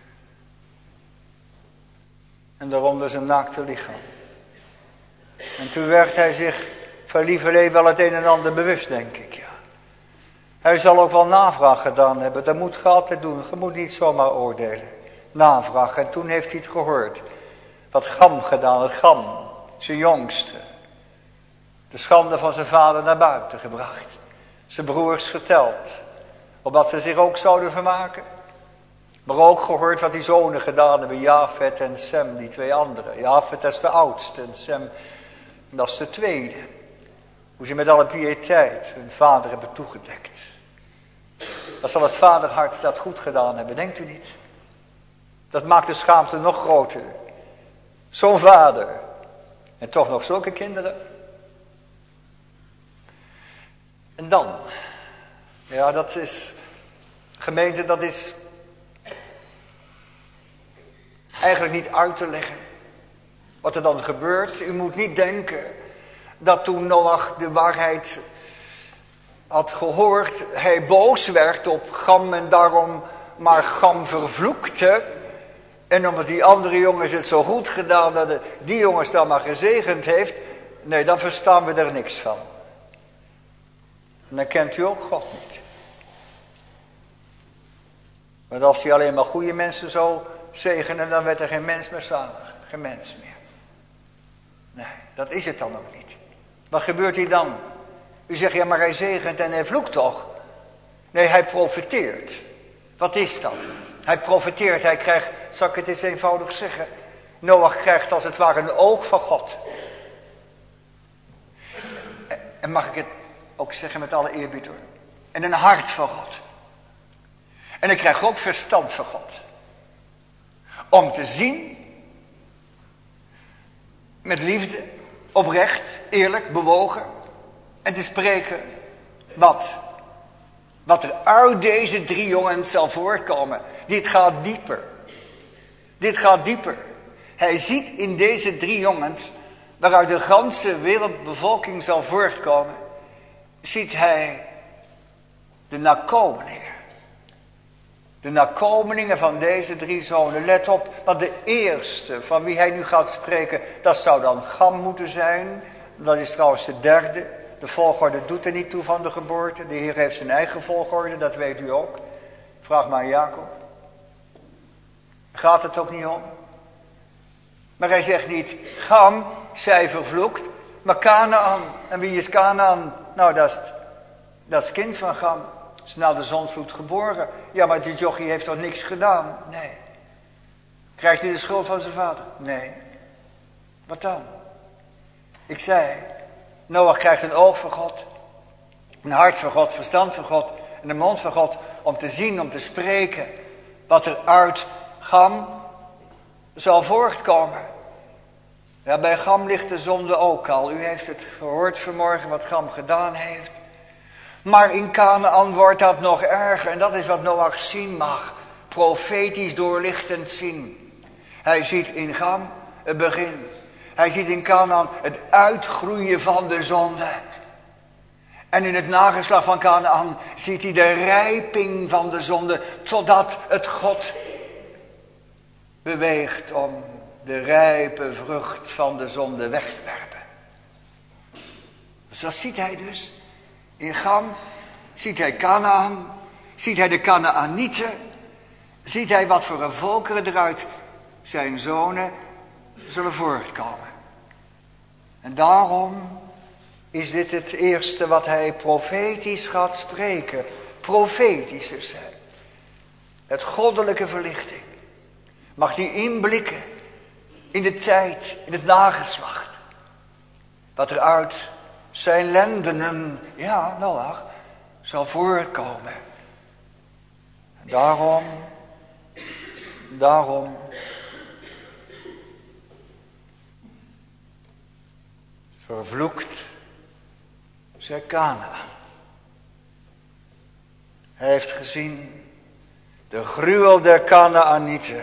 B: En daaronder zijn naakte lichaam. En toen werd hij zich van lieverlee wel het een en ander bewust, denk ik, ja. Hij zal ook wel navraag gedaan hebben. Dat moet je altijd doen. Je moet niet zomaar oordelen. Navraag. En toen heeft hij het gehoord. Wat Gam gedaan. Het Gam, zijn jongste. De schande van zijn vader naar buiten gebracht. Zijn broers verteld. Opdat ze zich ook zouden vermaken. Maar ook gehoord wat die zonen gedaan hebben. Jafet en Sem, die twee anderen. Jafet is de oudste. En Sem En dat is de tweede. Hoe ze met alle piëteit hun vader hebben toegedekt. Dat zal het vaderhart dat goed gedaan hebben, denkt u niet? Dat maakt de schaamte nog groter. Zo'n vader. En toch nog zulke kinderen. En dan. Ja, dat is. Gemeente, dat is. Eigenlijk niet uit te leggen. Wat er dan gebeurt. U moet niet denken. Dat toen Noach de waarheid had gehoord. Hij boos werd op Cham. En daarom maar Cham vervloekte. En omdat die andere jongens het zo goed gedaan hadden, die jongens dan maar gezegend heeft. Nee, dan verstaan we er niks van. En dan kent u ook God niet. Want als hij alleen maar goede mensen zou zegenen, dan werd er geen mens meer zalig. Geen mens meer. Nee, dat is het dan ook niet. Wat gebeurt hier dan? U zegt, ja, maar hij zegent en hij vloekt toch? Nee, hij profeteert. Wat is dat? Hij profeteert, hij krijgt, zal ik het eens eenvoudig zeggen. Noach krijgt als het ware een oog van God. En mag ik het ook zeggen met alle eerbied hoor. En een hart van God. En hij krijgt ook verstand van God. Om te zien. Met liefde. Oprecht. Eerlijk. Bewogen. En te spreken. Wat? Wat er uit deze drie jongens zal voortkomen. Dit gaat dieper. Dit gaat dieper. Hij ziet in deze drie jongens, waaruit de ganse wereldbevolking zal voortkomen, ziet hij de nakomelingen. De nakomelingen van deze drie zonen. Let op, want de eerste van wie hij nu gaat spreken, dat zou dan Cham moeten zijn. Dat is trouwens de derde. De volgorde doet er niet toe van de geboorte. De Heer heeft zijn eigen volgorde, dat weet u ook. Vraag maar aan Jacob. Gaat het ook niet om? Maar hij zegt niet, Cham, zij vervloekt, maar Kanaan. En wie is Kanaan? Nou, dat is, dat is het kind van Cham. Is na de zondvloed geboren. Ja, maar die jochie heeft toch niks gedaan? Nee. Krijgt hij de schuld van zijn vader? Nee. Wat dan? Ik zei, Noach krijgt een oog van God. Een hart van God, verstand van God. En een mond van God om te zien, om te spreken. Wat er uit Cham zal voortkomen. Ja, bij Cham ligt de zonde ook al. U heeft het gehoord vanmorgen wat Cham gedaan heeft. Maar in Kanaan wordt dat nog erger. En dat is wat Noach zien mag. Profetisch doorlichtend zien. Hij ziet in Cham het begin. Hij ziet in Kanaan het uitgroeien van de zonde. En in het nageslag van Kanaan ziet hij de rijping van de zonde. Totdat het God beweegt om de rijpe vrucht van de zonde weg te werpen. Dus dat ziet hij dus. In Cham ziet hij Kanaan. Ziet hij de Kanaanieten. Ziet hij wat voor een volkeren eruit zijn zonen zullen voortkomen. En daarom is dit het eerste wat hij profetisch gaat spreken. Profetisch dus. Het goddelijke verlichting. Mag die inblikken in de tijd, in het nageslacht. Wat er uit zijn lendenen, ja, Noach, zal voortkomen. Daarom, daarom, vervloekt zij Kanaan. Hij heeft gezien de gruwel der Kanaanieten.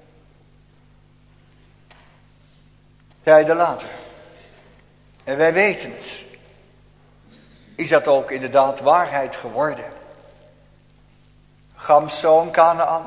B: Tijden later. En wij weten het. Is dat ook inderdaad waarheid geworden? Chams zoon Kanaan.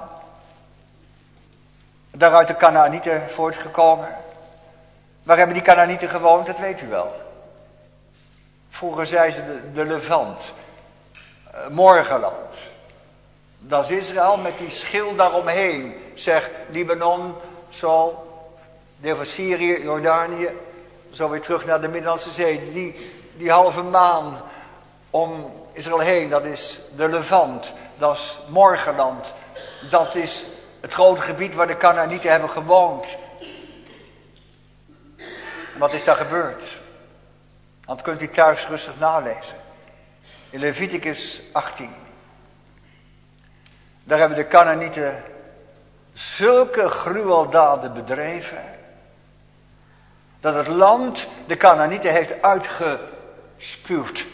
B: Daaruit de Kanaanieten voortgekomen. Waar hebben die Kanaanieten gewoond? Dat weet u wel. Vroeger zei ze de, de Levant. Uh, Morgenland. Dat is Israël met die schil daaromheen. Zeg Libanon, zo. Deel van Syrië, Jordanië. Zo weer terug naar de Middellandse Zee. Die, die halve maan om Israël heen. Dat is de Levant. Dat is Morgenland. Dat is het grote gebied waar de Kanaanieten hebben gewoond. En wat is daar gebeurd? Dat kunt u thuis rustig nalezen. In Leviticus achttien. Daar hebben de Kanaanieten zulke gruweldaden bedreven, dat het land de Kanaanieten heeft uitgespuwd.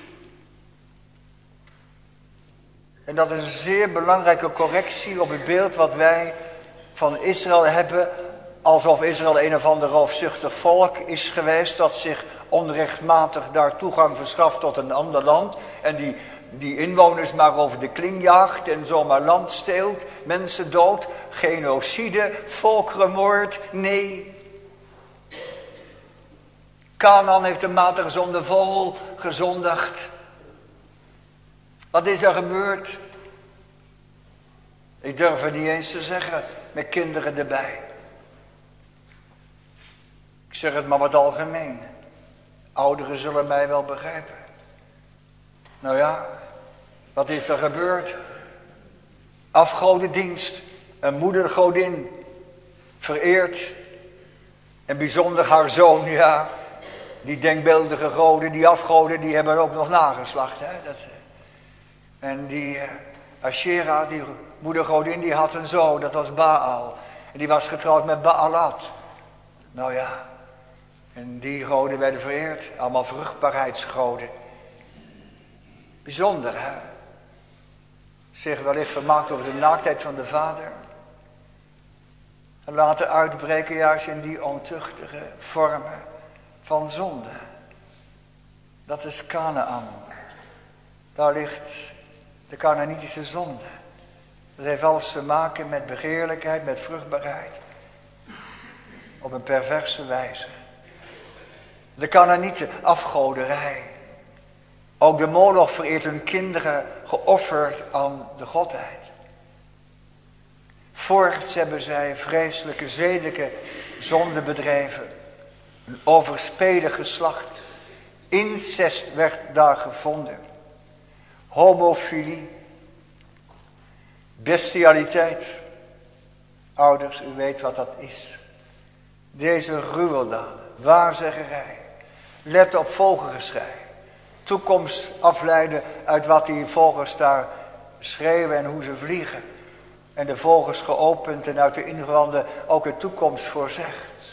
B: En dat is een zeer belangrijke correctie op het beeld wat wij van Israël hebben, alsof Israël een of ander roofzuchtig volk is geweest, dat zich onrechtmatig daar toegang verschaft tot een ander land, en die, die inwoners maar over de kling jaagt en zomaar land steelt, mensen dood, genocide, volkerenmoord, nee. Kanaan heeft de matige zonde vol gezondigd. Wat is er gebeurd? Ik durf het niet eens te zeggen, met kinderen erbij. Ik zeg het maar wat algemeen. Ouderen zullen mij wel begrijpen. Nou ja, wat is er gebeurd? Afgodendienst, een moedergodin, vereerd. En bijzonder haar zoon, ja. Die denkbeeldige goden, die afgoden, die hebben ook nog nageslacht. Hè? Dat, en die uh, Asherah, die moedergodin, die had een zoon, dat was Baal. En die was getrouwd met Baalat. Nou ja, en die goden werden vereerd. Allemaal vruchtbaarheidsgoden. Bijzonder, hè? Zich wellicht vermaakt over de naaktheid van de vader. En laten uitbreken juist in die ontuchtige vormen van zonde. Dat is Kanaan. Daar ligt de Kanaanitische zonde. Dat heeft alles te maken met begeerlijkheid, met vruchtbaarheid. Op een perverse wijze. De Kanaanieten, afgoderij. Ook de Moloch vereert hun kinderen geofferd aan de godheid. Voorts hebben zij vreselijke zedelijke zonde bedreven. Een overspelig geslacht. Incest werd daar gevonden. Homofilie. Bestialiteit. Ouders, u weet wat dat is. Deze gruweldaden, waarzeggerij. Let op vogelgeschrei. Toekomst afleiden uit wat die vogels daar schreeuwen en hoe ze vliegen. En de vogels geopend en uit de ingewanden ook de toekomst voorzegt.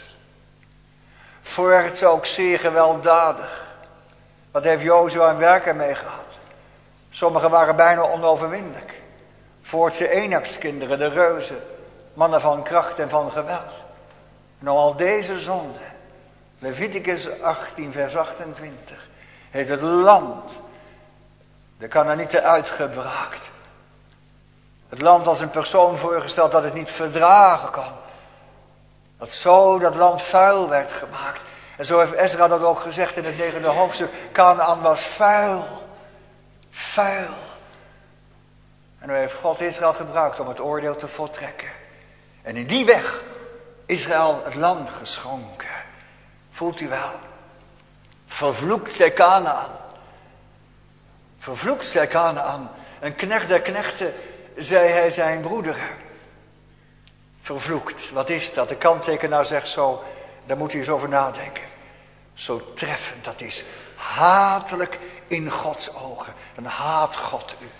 B: Voorts ook zeer gewelddadig. Wat heeft Jozua en werk ermee gehad? Sommigen waren bijna onoverwinnelijk. Voortse Enakskinderen, de reuzen, mannen van kracht en van geweld. En al deze zonde, Leviticus achttien vers achtentwintig, heeft het land de Kanaanieten uitgebraakt. Het land als een persoon voorgesteld dat het niet verdragen kan. Dat zo dat land vuil werd gemaakt. En zo heeft Ezra dat ook gezegd in het negende hoofdstuk. Kanaan was vuil. Vuil. En nu heeft God Israël gebruikt om het oordeel te voltrekken. En in die weg Israël het land geschonken. Voelt u wel? Vervloekt zij Kanaan. Vervloekt zij Kanaan. Een knecht der knechten, zei hij zijn broeder. Vervloekt, wat is dat? De kanttekenaar zegt zo, daar moet u eens over nadenken. Zo treffend, dat is hatelijk in Gods ogen. Dan haat God u.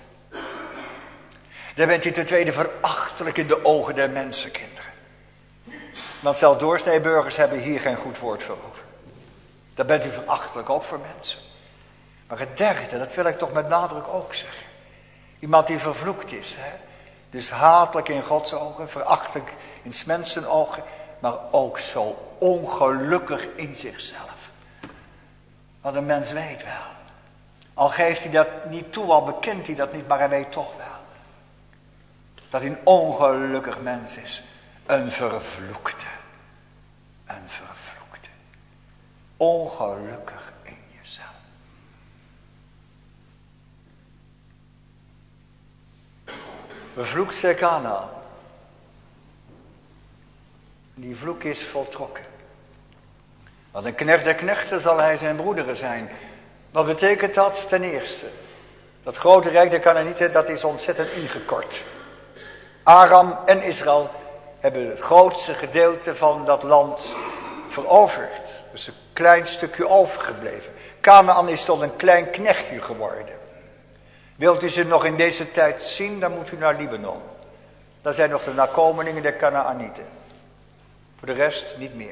B: Dan bent u ten tweede verachtelijk in de ogen der mensenkinderen. Want zelfs doorsneeburgers hebben hier geen goed woord voor over. Dan bent u verachtelijk ook voor mensen. Maar het derde, dat wil ik toch met nadruk ook zeggen. Iemand die vervloekt is. Hè? Dus hatelijk in Gods ogen, verachtelijk in 's mensen ogen. Maar ook zo ongelukkig in zichzelf. Want een mens weet wel. Al geeft hij dat niet toe, al bekent hij dat niet, maar hij weet toch wel. Dat hij een ongelukkig mens is. Een vervloekte. Een vervloekte. Ongelukkig in jezelf. Vervloekt zij Kanaan. Die vloek is voltrokken. Want een knecht der knechten zal hij zijn broederen zijn. Wat betekent dat? Ten eerste. Dat grote rijk der Kanaanieten, dat is ontzettend ingekort. Aram en Israël hebben het grootste gedeelte van dat land veroverd. Er is een klein stukje overgebleven. Kanaan is tot een klein knechtje geworden. Wilt u ze nog in deze tijd zien, dan moet u naar Libanon. Daar zijn nog de nakomelingen der Kanaanieten. Voor de rest niet meer.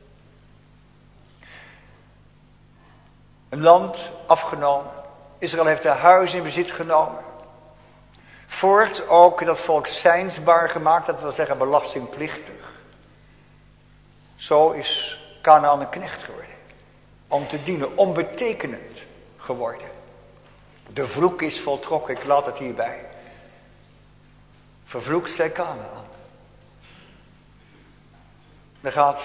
B: Een land afgenomen. Israël heeft een huis in bezit genomen. Voort ook dat volk zijnsbaar gemaakt, dat wil zeggen belastingplichtig. Zo is Kanaan een knecht geworden. Om te dienen, onbetekenend geworden. De vloek is voltrokken, ik laat het hierbij. Vervloekt zij Kanaan. Dan gaat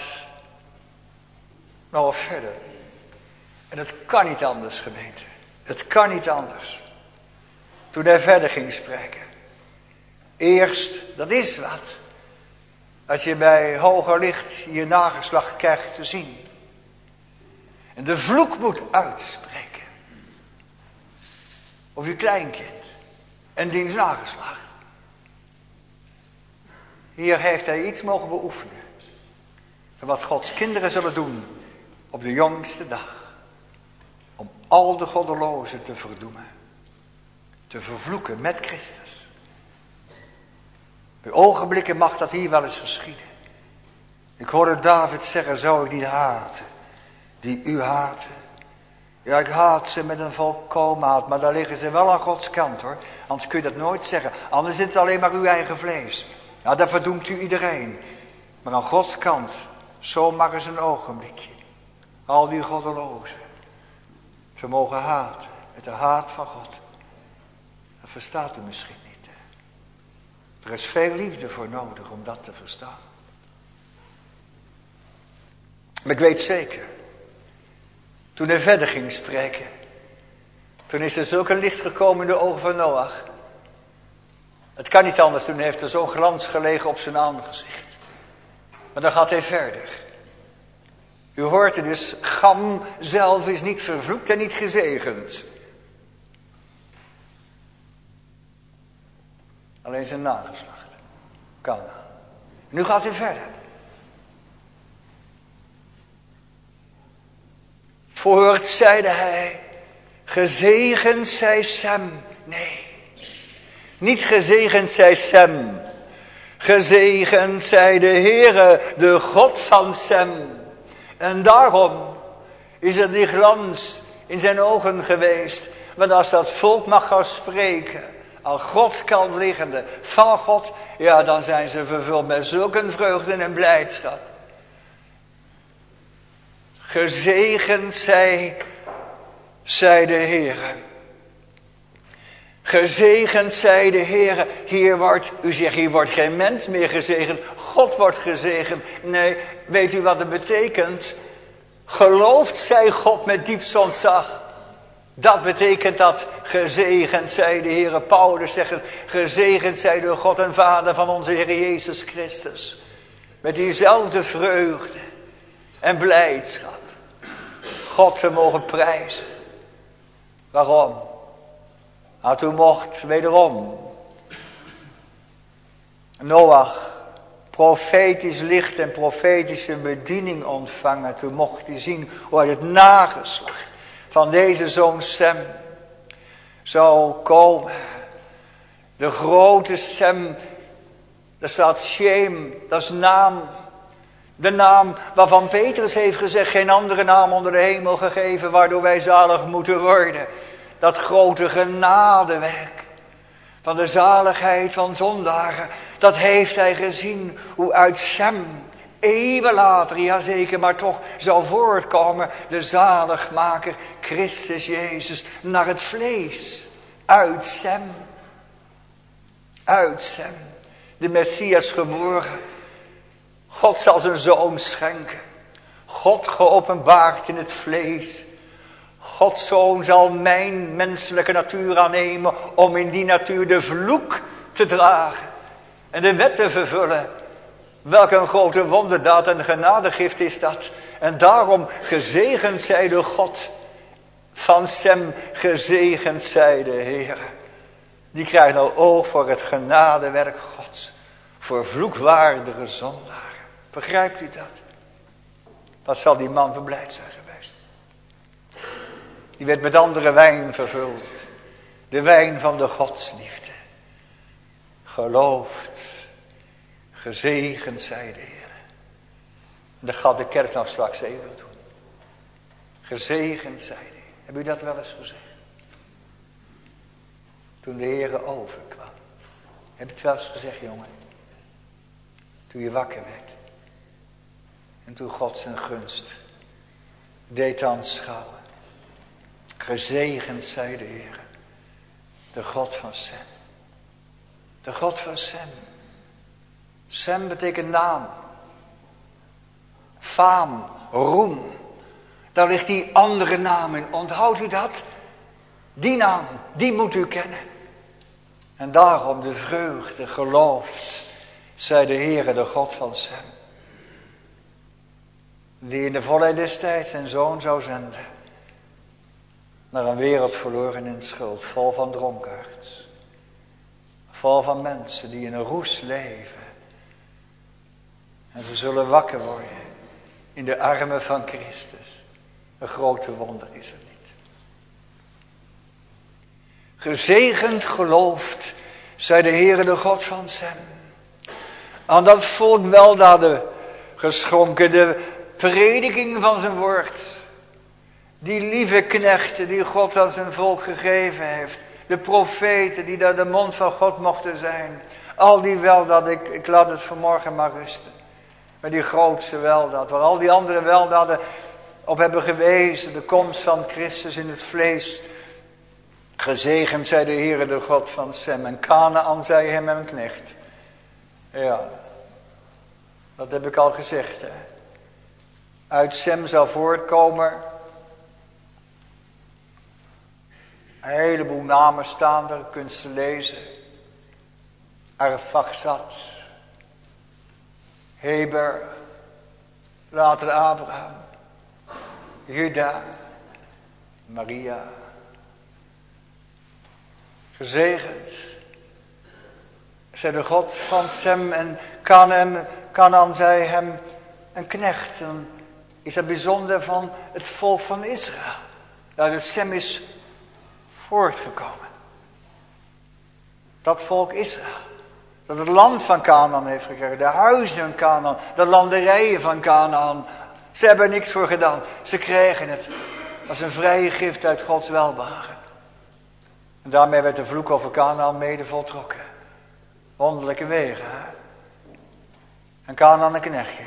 B: nog verder. En het kan niet anders, gemeente. Het kan niet anders. Toen hij verder ging spreken. Eerst, dat is wat. Als je bij hoger licht je nageslacht krijgt te zien. En de vloek moet uitspreken. Of je kleinkind. En diens nageslacht. Hier heeft hij iets mogen beoefenen. Van wat Gods kinderen zullen doen op de jongste dag. Om al de goddelozen te verdoemen. Te vervloeken met Christus. Bij ogenblikken mag dat hier wel eens geschieden. Ik hoorde David zeggen, zou ik die haten, die u haten. Ja, ik haat ze met een volkomen haat, maar daar liggen ze wel aan Gods kant hoor. Anders kun je dat nooit zeggen. Anders is het alleen maar uw eigen vlees. Ja, daar verdoemt u iedereen. Maar aan Gods kant, zomaar eens een ogenblikje. Al die goddelozen. Ze mogen haten met de haat van God. Dat verstaat u misschien niet. Hè? Er is veel liefde voor nodig om dat te verstaan. Maar ik weet zeker. Toen hij verder ging spreken. Toen is er zulk een licht gekomen in de ogen van Noach. Het kan niet anders, toen heeft er zo'n glans gelegen op zijn aangezicht. Maar dan gaat hij verder. U hoort het dus, Gam zelf is niet vervloekt en niet gezegend. Alleen zijn nageslacht. Kanaan. Nu gaat hij verder. Voort zeide hij, gezegend zij Sem. Nee, niet gezegend zij Sem. Gezegend zij de Heere, de God van Sem. En daarom is er die glans in zijn ogen geweest. Want als dat volk mag gaan spreken, aan Gods kant liggende, van God, ja, dan zijn ze vervuld met zulke vreugde en blijdschap. Gezegend zij, zij de Heere. Gezegend zij de Heere. Hier wordt, u zegt, hier wordt geen mens meer gezegend. God wordt gezegend. Nee, weet u wat het betekent? Gelooft zij God met diepst ontzag. Dat betekent dat gezegend zij de Heere. Paulus zegt, gezegend zij de God en Vader van onze Heer Jezus Christus. Met diezelfde vreugde en blijdschap. God te mogen prijzen. Waarom? Nou, toen mocht wederom Noach profetisch licht en profetische bediening ontvangen. Toen mocht hij zien hoe uit het nageslacht van deze zoon Sem zou komen. De grote Sem, daar staat Shem, dat is naam. De naam waarvan Petrus heeft gezegd, geen andere naam onder de hemel gegeven waardoor wij zalig moeten worden. Dat grote genadewerk van de zaligheid van zondaren, dat heeft hij gezien hoe uit Sem, eeuwen later, ja zeker, maar toch zou voortkomen de zaligmaker Christus Jezus naar het vlees. Uit Sem, uit Sem, de Messias geboren. God zal zijn zoon schenken. God geopenbaard in het vlees. Gods zoon zal mijn menselijke natuur aannemen om in die natuur de vloek te dragen. En de wet te vervullen. Welk een grote wonderdaad en genadegift is dat. En daarom gezegend zij de God van Sem, gezegend zij de Heer. Die krijgt nou oog voor het genadewerk Gods. Voor vloekwaardige zondaren. Begrijpt u dat? Wat zal die man verblijd zijn geweest. Die werd met andere wijn vervuld. De wijn van de godsliefde. Geloofd. Gezegend zij de Heer. Dat gaat de kerk nog straks even doen. Gezegend zij de Heer. Heb u dat wel eens gezegd? Toen de Heer overkwam. Heb je het wel eens gezegd, jongen? Toen je wakker werd. En toen God zijn gunst deed aanschouwen. Gezegend zij de Heer. De God van Sem. De God van Sem. Sem betekent naam. Faam. Roem. Daar ligt die andere naam in. Onthoudt u dat? Die naam, die moet u kennen. En daarom de vreugde gelooft, zij de Heere, de God van Sem. Die in de volheid des tijds zijn zoon zou zenden. Naar een wereld verloren in schuld, vol van dronkaards. Vol van mensen die in een roes leven. En ze zullen wakker worden in de armen van Christus. Een grote wonder is er niet. Gezegend gelooft, zij de Heere, de God van Sem. Aan dat volk weldaden geschonken, de prediking van zijn woord. Die lieve knechten die God aan zijn volk gegeven heeft. De profeten die daar de mond van God mochten zijn. Al die weldaden, ik, ik laat het vanmorgen maar rusten. Met die grootste weldaad, waar al die andere weldaden op hebben gewezen. De komst van Christus in het vlees. Gezegend zij de Heere, de God van Sem. En Kanaan zij hem en knecht. Ja, dat heb ik al gezegd. Hè. Uit Sem zal voortkomen. Een heleboel namen staan er, kunt ze lezen. Arphaxad. Heber. Later Abraham. Juda. Maria. Gezegend. Zij de God van Sem en Kanaan zij hem een knecht. En is dat bijzonder van het volk van Israël. Dat het Sem is voortgekomen. Dat volk Israël. Dat het land van Kanaan heeft gekregen. De huizen van Kanaan. De landerijen van Kanaan. Ze hebben er niks voor gedaan. Ze kregen het als een vrije gift uit Gods welbehagen. En daarmee werd de vloek over Kanaan mede voltrokken. Wonderlijke wegen. Hè? En Kanaan een knechtje.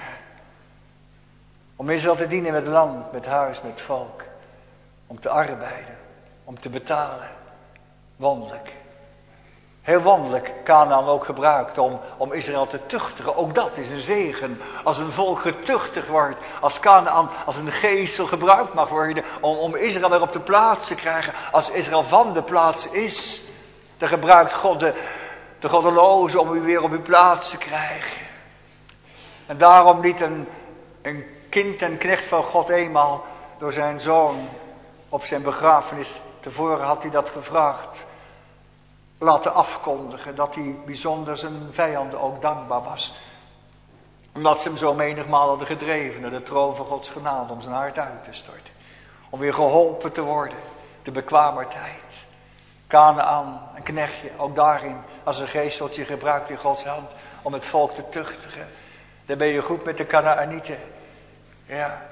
B: Om Israël te dienen met land, met huis, met volk. Om te arbeiden. Om te betalen. Wonderlijk. Heel wonderlijk Kanaan ook gebruikt om, om Israël te tuchtigen. Ook dat is een zegen. Als een volk getuchtigd wordt. Als Kanaan als een geestel gebruikt mag worden. Om, om Israël weer op de plaats te krijgen. Als Israël van de plaats is. Dan gebruikt God de, de goddeloze om u weer op uw plaats te krijgen. En daarom liet een, een kind en knecht van God eenmaal door zijn zoon op zijn begrafenis. Tevoren had hij dat gevraagd. Laten afkondigen dat hij bijzonder zijn vijanden ook dankbaar was. Omdat ze hem zo menigmaal hadden gedreven naar de troon van Gods genade om zijn hart uit te storten. Om weer geholpen te worden, de bekwaamheid. Kanaan, een knechtje, ook daarin als een geesteltje gebruikt in Gods hand om het volk te tuchtigen. Dan ben je goed met de Kanaanieten. Ja.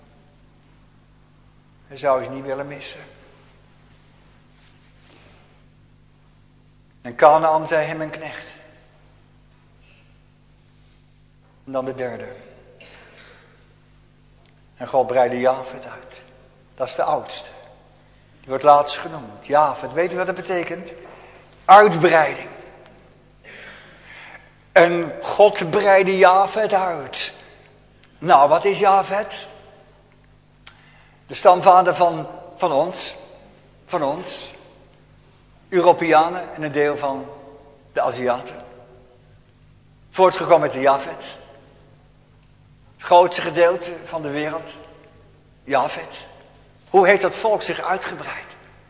B: Dat zou je niet willen missen. En Kanaan zei hem een knecht. En dan de derde. En God breidde Jafet uit. Dat is de oudste. Die wordt laatst genoemd. Jafet, weet u wat dat betekent? Uitbreiding. En God breidde Jafet uit. Nou, wat is Jafet? De stamvader van, van ons. Van ons. Europeanen en een deel van de Aziaten. Voortgekomen uit de Jafet. Het grootste gedeelte van de wereld. Jafet. Hoe heeft dat volk zich uitgebreid?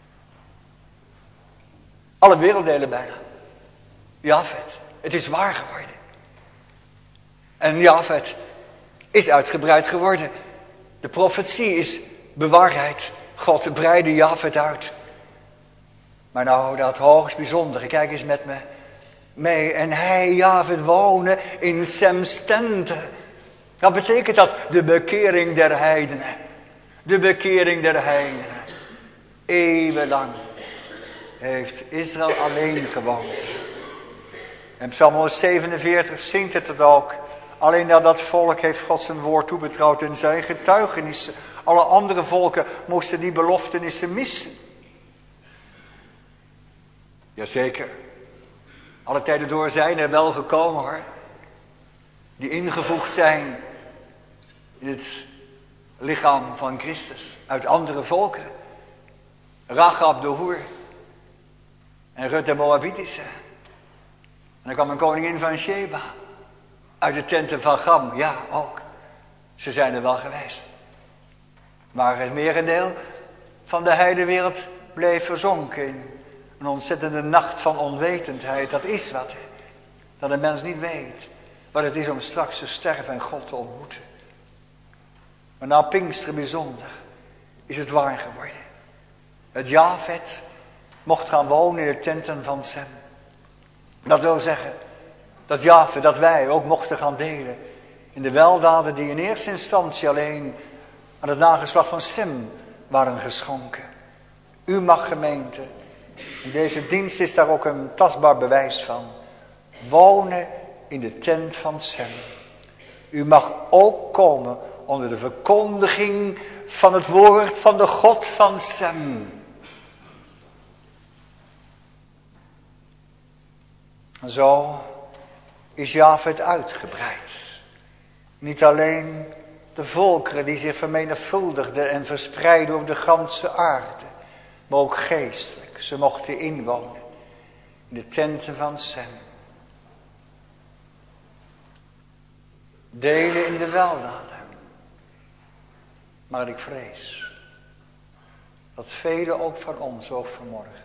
B: Alle werelddelen bijna. Jafet. Het is waar geworden. En Jafet is uitgebreid geworden. De profetie is bewaarheid. God breidde Jafet uit. Maar nou, dat hoogst bijzondere. Kijk eens met me mee. En hij, Jafet, woonde in Sems tenten. Wat betekent dat? De bekering der heidenen. De bekering der heidenen. Eeuwenlang heeft Israël alleen gewoond. En Psalm honderdzevenenveertig zingt het er ook. Alleen aan dat volk heeft God zijn woord toebetrouwd en zijn getuigenissen. Alle andere volken moesten die beloftenissen missen. Jazeker. Alle tijden door zijn er wel gekomen hoor. Die ingevoegd zijn in het lichaam van Christus. Uit andere volken. Rachab de hoer. En Rut de Moabitische. En dan kwam een koningin van Sheba. Uit de tenten van Gam. Ja, ook. Ze zijn er wel geweest. Maar het merendeel van de heidewereld bleef verzonken in een ontzettende nacht van onwetendheid. Dat is wat. Hè? Dat een mens niet weet wat het is om straks te sterven en God te ontmoeten. Maar na Pinksteren bijzonder is het waar geworden. Het Jafet mocht gaan wonen in de tenten van Sem. Dat wil zeggen dat Jafet, dat wij ook mochten gaan delen in de weldaden die in eerste instantie alleen aan het nageslacht van Sem waren geschonken. U mag, gemeente, in deze dienst is daar ook een tastbaar bewijs van. Wonen in de tent van Sem. U mag ook komen onder de verkondiging van het woord van de God van Sem. En zo is Jafet uitgebreid. Niet alleen de volkeren die zich vermenigvuldigden en verspreidden over de ganse aarde, maar ook geestelijk. Ze mochten inwonen in de tenten van Sem. Delen in de weldaden. Maar ik vrees dat velen ook van ons, ook vanmorgen,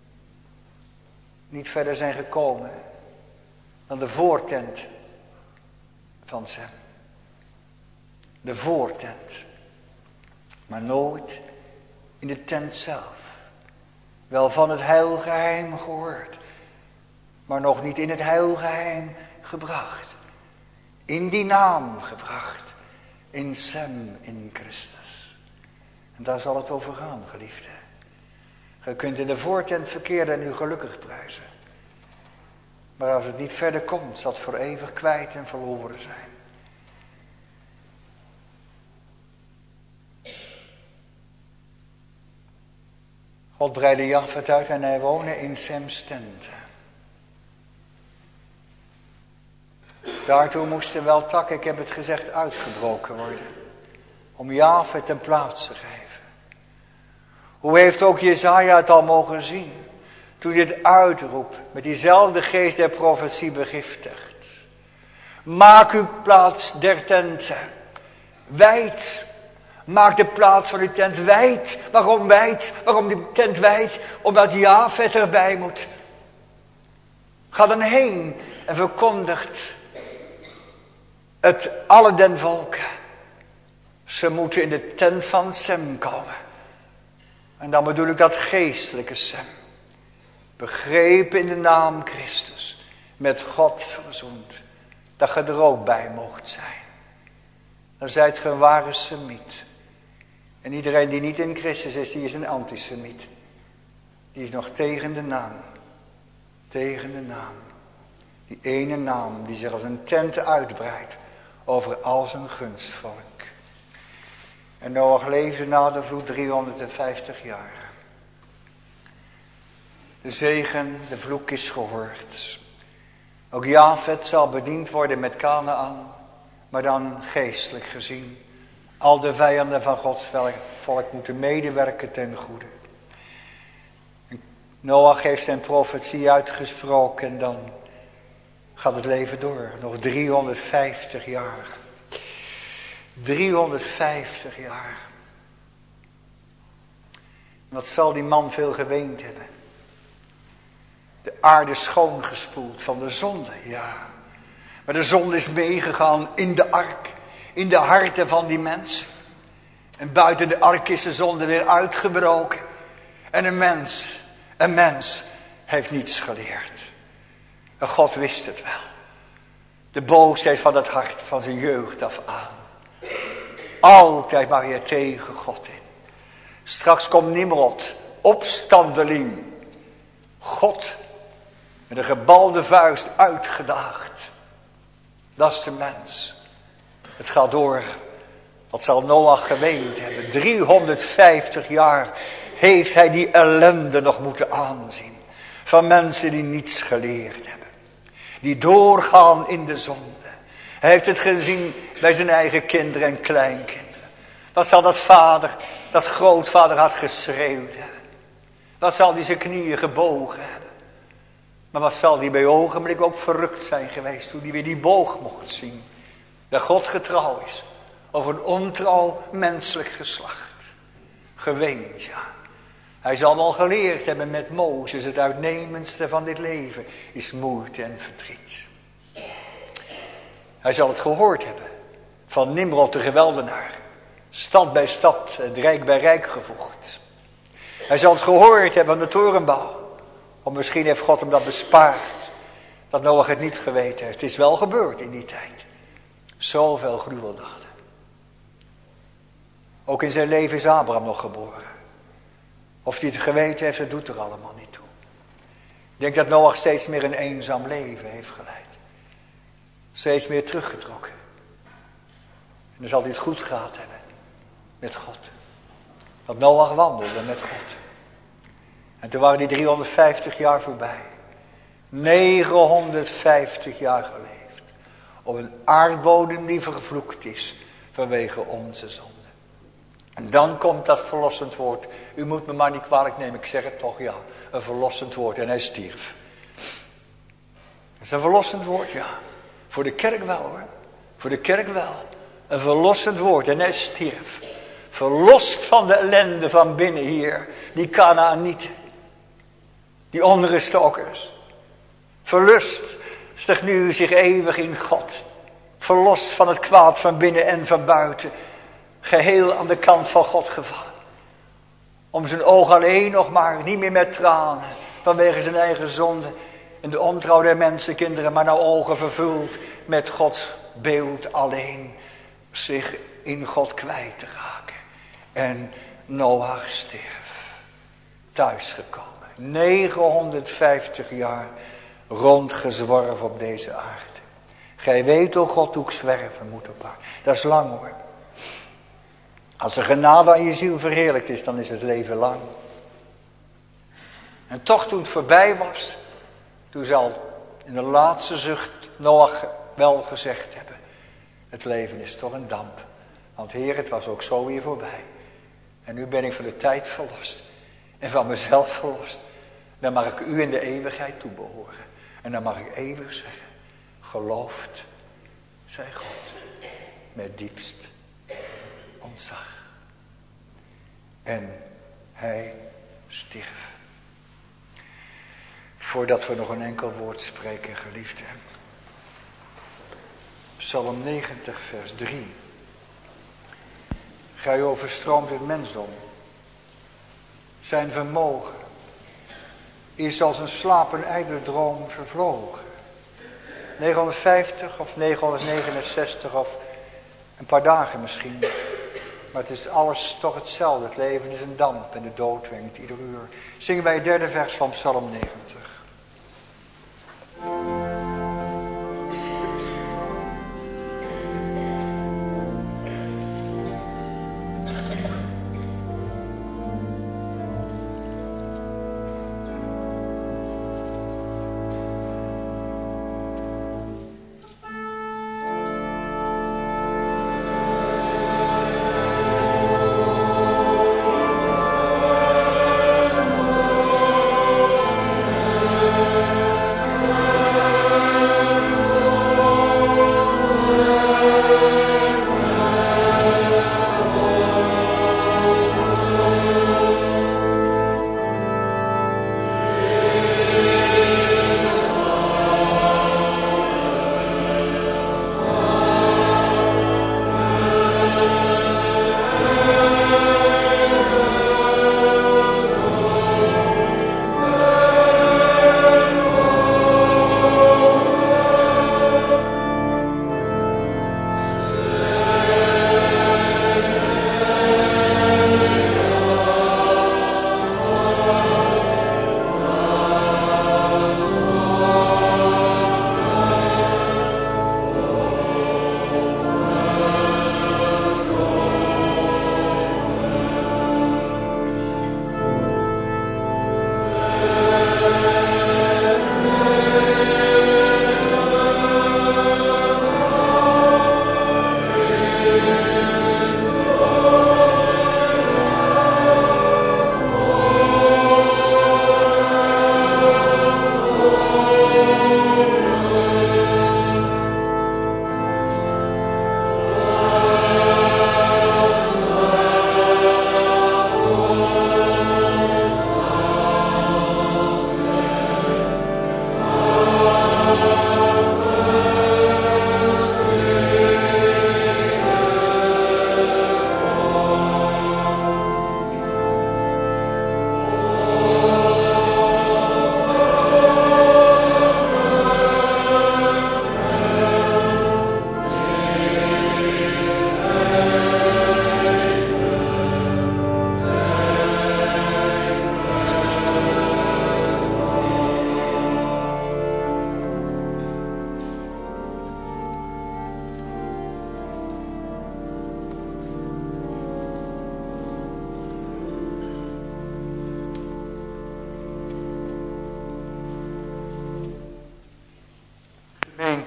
B: niet verder zijn gekomen dan de voortent van Sem. De voortent. Maar nooit in de tent zelf. Wel van het heilgeheim gehoord. Maar nog niet in het heilgeheim gebracht. In die naam gebracht. In Sem, in Christus. En daar zal het over gaan, geliefde. Je kunt in de voortent verkeren en u gelukkig prijzen. Maar als het niet verder komt, zal het voor eeuwig kwijt en verloren zijn. God breidde Jafet uit en hij woonde in Sems tenten. Daartoe moesten wel takken, ik heb het gezegd, uitgebroken worden. Om Jafet een plaats te geven. Hoe heeft ook Jesaja het al mogen zien? Toen hij het uitroept met diezelfde geest der profetie begiftigt. Maak uw plaats der tenten wijd. Maak de plaats van uw tent wijd. Waarom wijd? Waarom die tent wijd? Omdat Jafet erbij moet. Ga dan heen en verkondigt het alle den volken. Ze moeten in de tent van Sem komen. En dan bedoel ik dat geestelijke Sem. Begrepen in de naam Christus. Met God verzoend. Dat je er ook bij mocht zijn. Dan zijt ge een ware Semiet. En iedereen die niet in Christus is, die is een antisemiet. Die is nog tegen de naam. Tegen de naam. Die ene naam die zich als een tent uitbreidt over al zijn gunstvolk. En Noach leefde na de vloed driehonderdvijftig jaar. De zegen, de vloek is gehoord. Ook Jafet zal bediend worden met Kanaan, maar dan geestelijk gezien. Al de vijanden van Gods volk moeten medewerken ten goede. Noach heeft zijn profetie uitgesproken en dan gaat het leven door. Nog driehonderdvijftig jaar. driehonderdvijftig jaar. Wat zal die man veel geweend hebben. De aarde schoongespoeld van de zonde, ja. Maar de zonde is meegegaan in de ark. In de harten van die mensen. En buiten de ark is de zonde weer uitgebroken. En een mens, een mens heeft niets geleerd. En God wist het wel. De boosheid van het hart van zijn jeugd af aan. Altijd maar weer tegen God in. Straks komt Nimrod, opstandeling. God met een gebalde vuist uitgedaagd. Dat is de mens. Het gaat door. Wat zal Noach geweend hebben? driehonderdvijftig jaar heeft hij die ellende nog moeten aanzien. Van mensen die niets geleerd hebben. Die doorgaan in de zonde. Hij heeft het gezien bij zijn eigen kinderen en kleinkinderen. Wat zal dat vader, dat grootvader had geschreeuwd hebben. Wat zal die zijn knieën gebogen hebben. Maar wat zal die bij ogenblik ook verrukt zijn geweest. Toen hij weer die boog mocht zien. Dat God getrouw is. Over een ontrouw menselijk geslacht. Geweend, ja. Hij zal wel geleerd hebben met Mozes. Het uitnemendste van dit leven is moeite en verdriet. Hij zal het gehoord hebben. Van Nimrod de geweldenaar. Stad bij stad, het rijk bij rijk gevoegd. Hij zal het gehoord hebben van de torenbouw. Of misschien heeft God hem dat bespaard. Dat Noach het niet geweten heeft. Het is wel gebeurd in die tijd. Zoveel gruweldaden. Ook in zijn leven is Abraham nog geboren. Of hij het geweten heeft, dat doet er allemaal niet toe. Ik denk dat Noach steeds meer een eenzaam leven heeft geleid. Steeds meer teruggetrokken. En dan zal hij het goed gehad hebben. Met God. Dat Noach wandelde met God. En toen waren die driehonderdvijftig jaar voorbij. negenhonderdvijftig jaar geleefd. Op een aardbodem die vervloekt is. Vanwege onze zonde. En dan komt dat verlossend woord. U moet me maar niet kwalijk nemen, ik zeg het toch, ja. Een verlossend woord en hij stierf. Dat is een verlossend woord, ja. Voor de kerk wel hoor. Voor de kerk wel. Een verlossend woord en hij stierf. Verlost van de ellende van binnen hier. Die Kanaanieten. Die onruststokkers. Verlust. Stig nu zich eeuwig in God. Verlost van het kwaad van binnen en van buiten. Geheel aan de kant van God gevallen. Om zijn oog alleen nog maar, niet meer met tranen. Vanwege zijn eigen zonde. En de ontrouw der mensenkinderen. Maar nou ogen vervuld met Gods beeld alleen. Zich in God kwijt te raken. En Noach stierf. Thuisgekomen. negenhonderdvijftig jaar rondgezworven op deze aarde. Gij weet, o God, hoe ik zwerven moet op aarde. Dat is lang hoor. Als er genade aan je ziel verheerlijkt is, dan is het leven lang. En toch toen het voorbij was, toen zal in de laatste zucht Noach wel gezegd hebben. Het leven is toch een damp. Want Heer, het was ook zo weer voorbij. En nu ben ik van de tijd verlost. En van mezelf verlost. Dan mag ik u in de eeuwigheid toebehoren. En dan mag ik eeuwig zeggen. Geloofd zij God. Met diepst ontzag. En hij stierf. Voordat we nog een enkel woord spreken, geliefden. Psalm negentig, vers drie. Gij overstroomt het mensdom. Zijn vermogen is als een slapenijdele droom vervlogen. negenhonderdvijftig of negenhonderdnegenenzestig of een paar dagen misschien. Maar het is alles toch hetzelfde. Het leven is een damp en de dood wenkt ieder uur. Zingen wij het derde vers van Psalm negentig.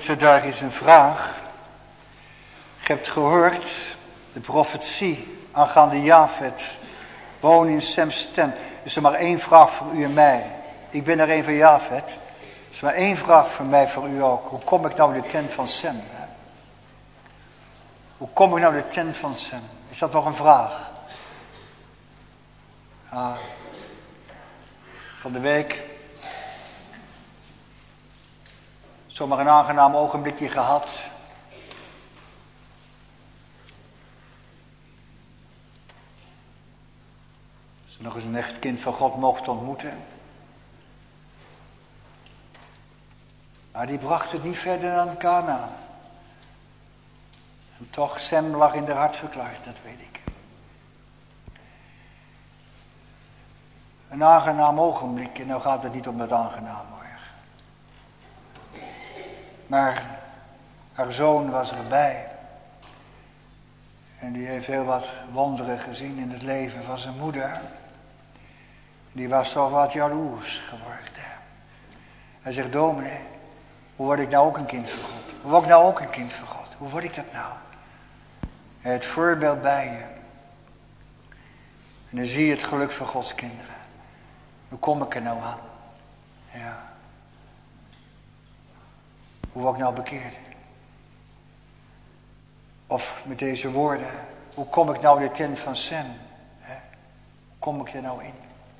B: gemeente, daar is een vraag. Je hebt gehoord, de profetie aangaande Jafet, wonen in Sems tent. Is er maar één vraag voor u en mij. Ik ben er één van Jafet. Er is maar één vraag voor mij, voor u ook. Hoe kom ik nou in de tent van Sem? Hè? Hoe kom ik nou in de tent van Sem? Is dat nog een vraag? Ah. Van de week zomaar een aangenaam ogenblikje gehad. Als je nog eens een echt kind van God mocht ontmoeten. Maar die bracht het niet verder dan Kana. En toch, Sem lag in haar hart verklaard, dat weet ik. Een aangenaam ogenblik, en nou gaat het niet om het aangenaam hoor. Maar haar zoon was erbij. En die heeft heel wat wonderen gezien in het leven van zijn moeder. Die was toch wat jaloers geworden. Hij zegt, dominee, hoe word ik nou ook een kind van God? Hoe word ik nou ook een kind van God? Hoe word ik dat nou? Het voorbeeld bij je. En dan zie je het geluk van Gods kinderen. Hoe kom ik er nou aan? Ja. Hoe word ik nou bekeerd? Of met deze woorden, hoe kom ik nou in de tent van Sem? Hè? Hoe kom ik er nou in?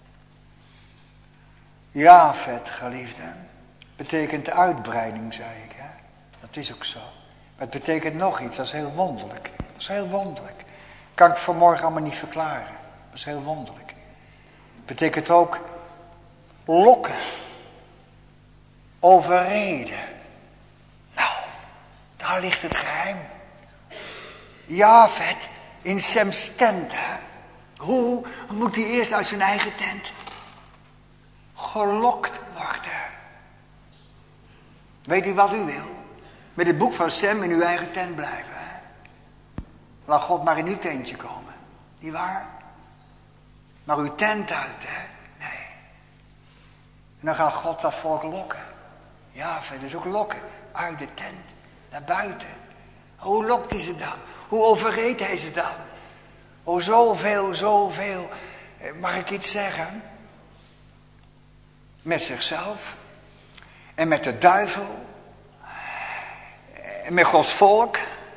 B: Jafet, geliefde, betekent uitbreiding, zei ik. Hè? Dat is ook zo. Maar het betekent nog iets, dat is heel wonderlijk. Dat is heel wonderlijk. Kan ik vanmorgen allemaal niet verklaren. Dat is heel wonderlijk. Het betekent ook lokken. Overreden. Nou, daar ligt het geheim. Jafet in Sems tent. Hè? Hoe moet hij eerst uit zijn eigen tent gelokt worden? Weet u wat u wil? Met het boek van Sem in uw eigen tent blijven. Hè? Laat God maar in uw tentje komen. Niet waar? Maar uw tent uit, hè? Nee. En dan gaat God dat volk lokken. Ja, verder is ook lokken. Uit de tent. Naar buiten. Hoe lokt hij ze dan? Hoe overreed hij ze dan? Oh, zoveel, zoveel. Mag ik iets zeggen? Met zichzelf. En met de duivel. En met Gods volk.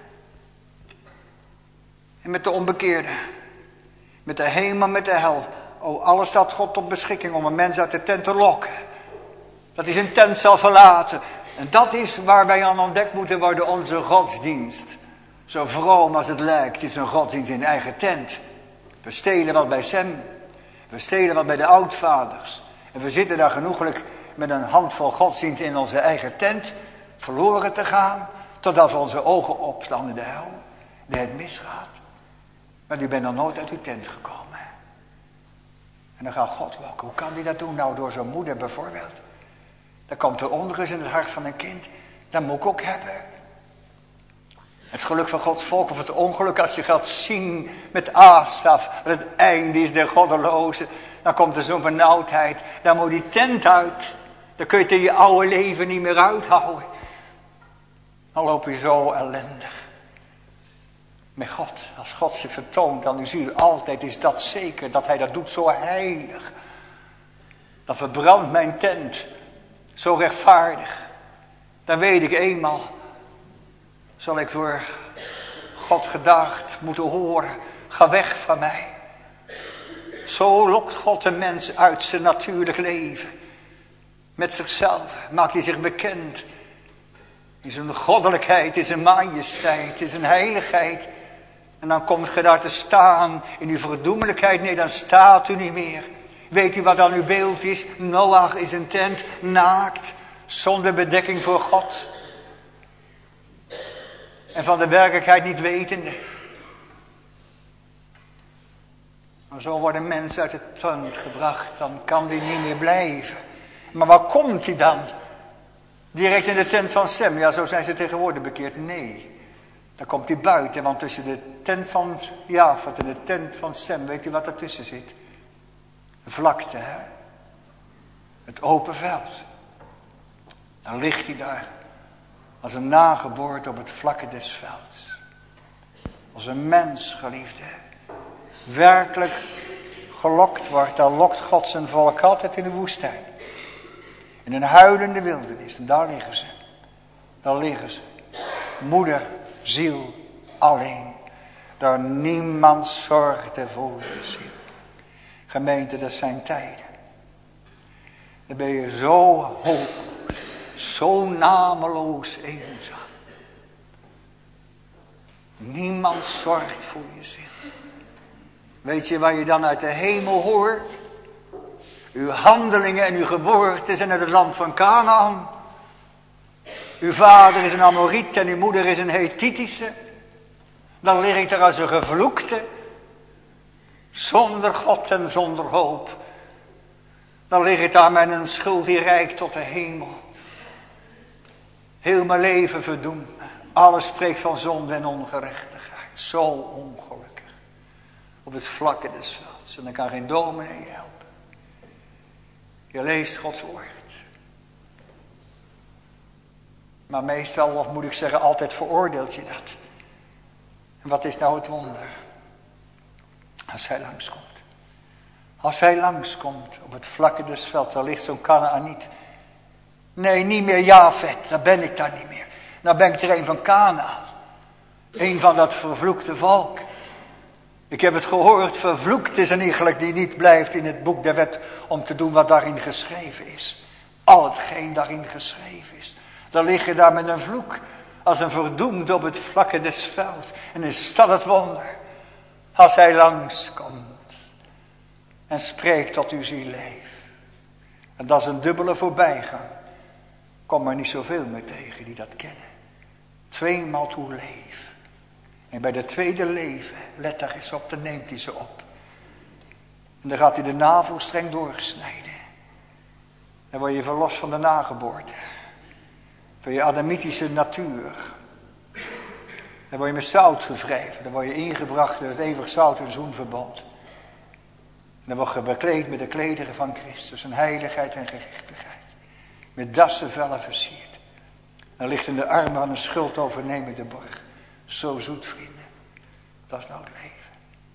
B: En met de onbekeerde. Met de hemel, met de hel. Oh, alles staat God tot beschikking om een mens uit de tent te lokken. Dat hij zijn tent zal verlaten. En dat is waar wij aan ontdekt moeten worden, onze godsdienst. Zo vroom als het lijkt, is een godsdienst in eigen tent. We stelen wat bij Sem. We stelen wat bij de oudvaders. En we zitten daar genoeglijk met een handvol godsdienst in onze eigen tent. Verloren te gaan. Totdat we onze ogen opstaan in de hel. Dat het misgaat. Maar u bent nog nooit uit uw tent gekomen. En dan gaat God lokken. Hoe kan hij dat doen? Nou, door zo'n moeder bijvoorbeeld. Dan komt er onrust in het hart van een kind. Dat moet ik ook hebben. Het geluk van Gods volk of het ongeluk als je gaat zien met Asaf. Dat het einde is der goddeloze. Dan komt er zo'n benauwdheid. Dan moet die tent uit. Dan kun je het in je oude leven niet meer uithouden. Dan loop je zo ellendig. Met God, als God zich vertoont, dan u ziet u altijd, is dat zeker, dat hij dat doet zo heilig. Dan verbrandt mijn tent, zo rechtvaardig. Dan weet ik eenmaal, zal ik door God gedaagd moeten horen, ga weg van mij. Zo lokt God de mens uit zijn natuurlijk leven. Met zichzelf maakt hij zich bekend. In zijn goddelijkheid, in zijn majesteit, in zijn heiligheid. En dan komt je daar te staan in uw verdoemelijkheid. Nee, dan staat u niet meer. Weet u wat dan uw beeld is? Noach is een tent, naakt, zonder bedekking voor God. En van de werkelijkheid niet wetende. Maar zo worden mensen uit de tent gebracht, dan kan die niet meer blijven. Maar waar komt hij dan? Direct in de tent van Sem. Ja, zo zijn ze tegenwoordig bekeerd. Nee. Dan komt hij buiten. Want tussen de tent van Jafet en de tent van Sem. Weet u wat ertussen zit? Een vlakte, hè? Het open veld. Dan ligt hij daar. Als een nageboorte op het vlakke des velds. Als een mens, geliefde, werkelijk gelokt wordt, dan lokt God zijn volk altijd in de woestijn. In een huilende wildernis. En daar liggen ze. Daar liggen ze. Moeder, ziel, alleen. Daar niemand zorgde voor je ziel. Gemeente, dat zijn tijden. Dan ben je zo hopeloos. Zo nameloos eenzaam. Niemand zorgt voor je ziel. Weet je waar je dan uit de hemel hoort? Uw handelingen en uw geboorte zijn uit het land van Kanaan. Uw vader is een Amoriet en uw moeder is een Hethitische. Dan lig ik daar als een gevloekte. Zonder God en zonder hoop. Dan lig ik daar met een schuld die reikt tot de hemel. Heel mijn leven verdoemd. Alles spreekt van zonde en ongerechtigheid. Zo ongelukkig. Op het vlakke des velds. En dan kan geen dominee je helpen. Je leest Gods woord. Maar meestal, of moet ik zeggen, altijd veroordeelt je dat. En wat is nou het wonder? Als hij langskomt. Als hij langskomt op het vlakke des velds, daar ligt zo'n Kanaaniet. Nee, niet meer Jafet, dan ben ik daar niet meer. Dan ben ik er een van Kanaan. Een van dat vervloekte volk. Ik heb het gehoord, vervloekt is een iegelijk die niet blijft in het boek der wet om te doen wat daarin geschreven is. Al hetgeen daarin geschreven is. Dan lig je daar met een vloek als een verdoemde op het vlakke des velds. En is dat het wonder. Als hij langskomt en spreekt tot uw ziel leef. En dat is een dubbele voorbijgang. Kom er niet zoveel meer tegen die dat kennen. Tweemaal toe leef. En bij de tweede leven, let daar eens op, dan neemt hij ze op. En dan gaat hij de navelstreng doorsnijden. Dan word je verlost van de nageboorte. Van je adamitische natuur. Dan word je met zout gevreven. Dan word je ingebracht in het eeuwig zout en zoenverbond. En dan word je bekleed met de klederen van Christus. En heiligheid en gerechtigheid. Met dassen vellen versierd. Dan ligt in de armen van een schuldovernemende borg. Zo zoet, vrienden. Dat is nou het leven.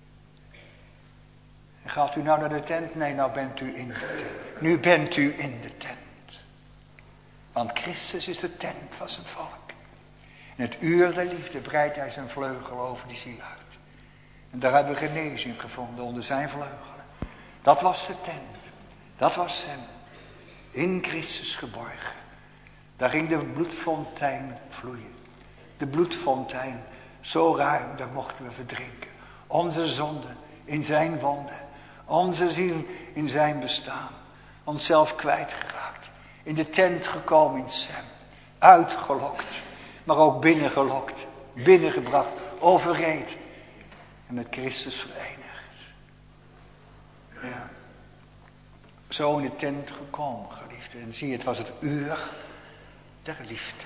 B: En gaat u nou naar de tent? Nee, nou bent u in de tent. Nu bent u in de tent. Want Christus is de tent van zijn volk. In het uur der liefde breidt hij zijn vleugel over die ziel uit. En daar hebben we genezing gevonden onder zijn vleugelen. Dat was de tent. Dat was hem. In Christus geborgen. Daar ging de bloedfontein vloeien. De bloedfontein. Zo ruim, daar mochten we verdrinken. Onze zonden in zijn wonden. Onze ziel in zijn bestaan. Onszelf kwijtgeraakt. In de tent gekomen in Sem. Uitgelokt. Maar ook binnengelokt. Binnengebracht. Overreed. En met Christus verenigd. Ja. Zo in de tent gekomen, geliefde. En zie je, het was het uur der liefde.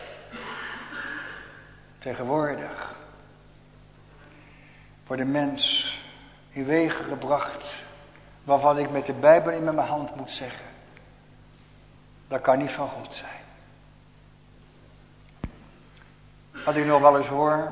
B: Tegenwoordig wordt de mens in wegen gebracht waarvan ik met de Bijbel in mijn hand moet zeggen. Dat kan niet van God zijn. Wat ik nog wel eens hoor.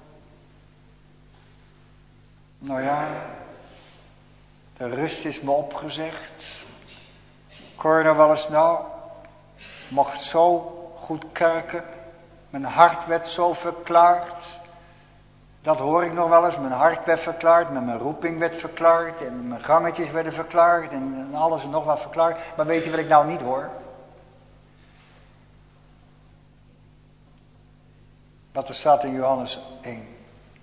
B: Nou ja, de rust is me opgezegd. Ik hoor nou wel eens, nou, mocht zo goed kerken. Mijn hart werd zo verklaard. Dat hoor ik nog wel eens. Mijn hart werd verklaard. Mijn roeping werd verklaard. En mijn gangetjes werden verklaard. En alles en nog wat verklaard. Maar weet je wat ik nou niet hoor? Wat er staat in Johannes één.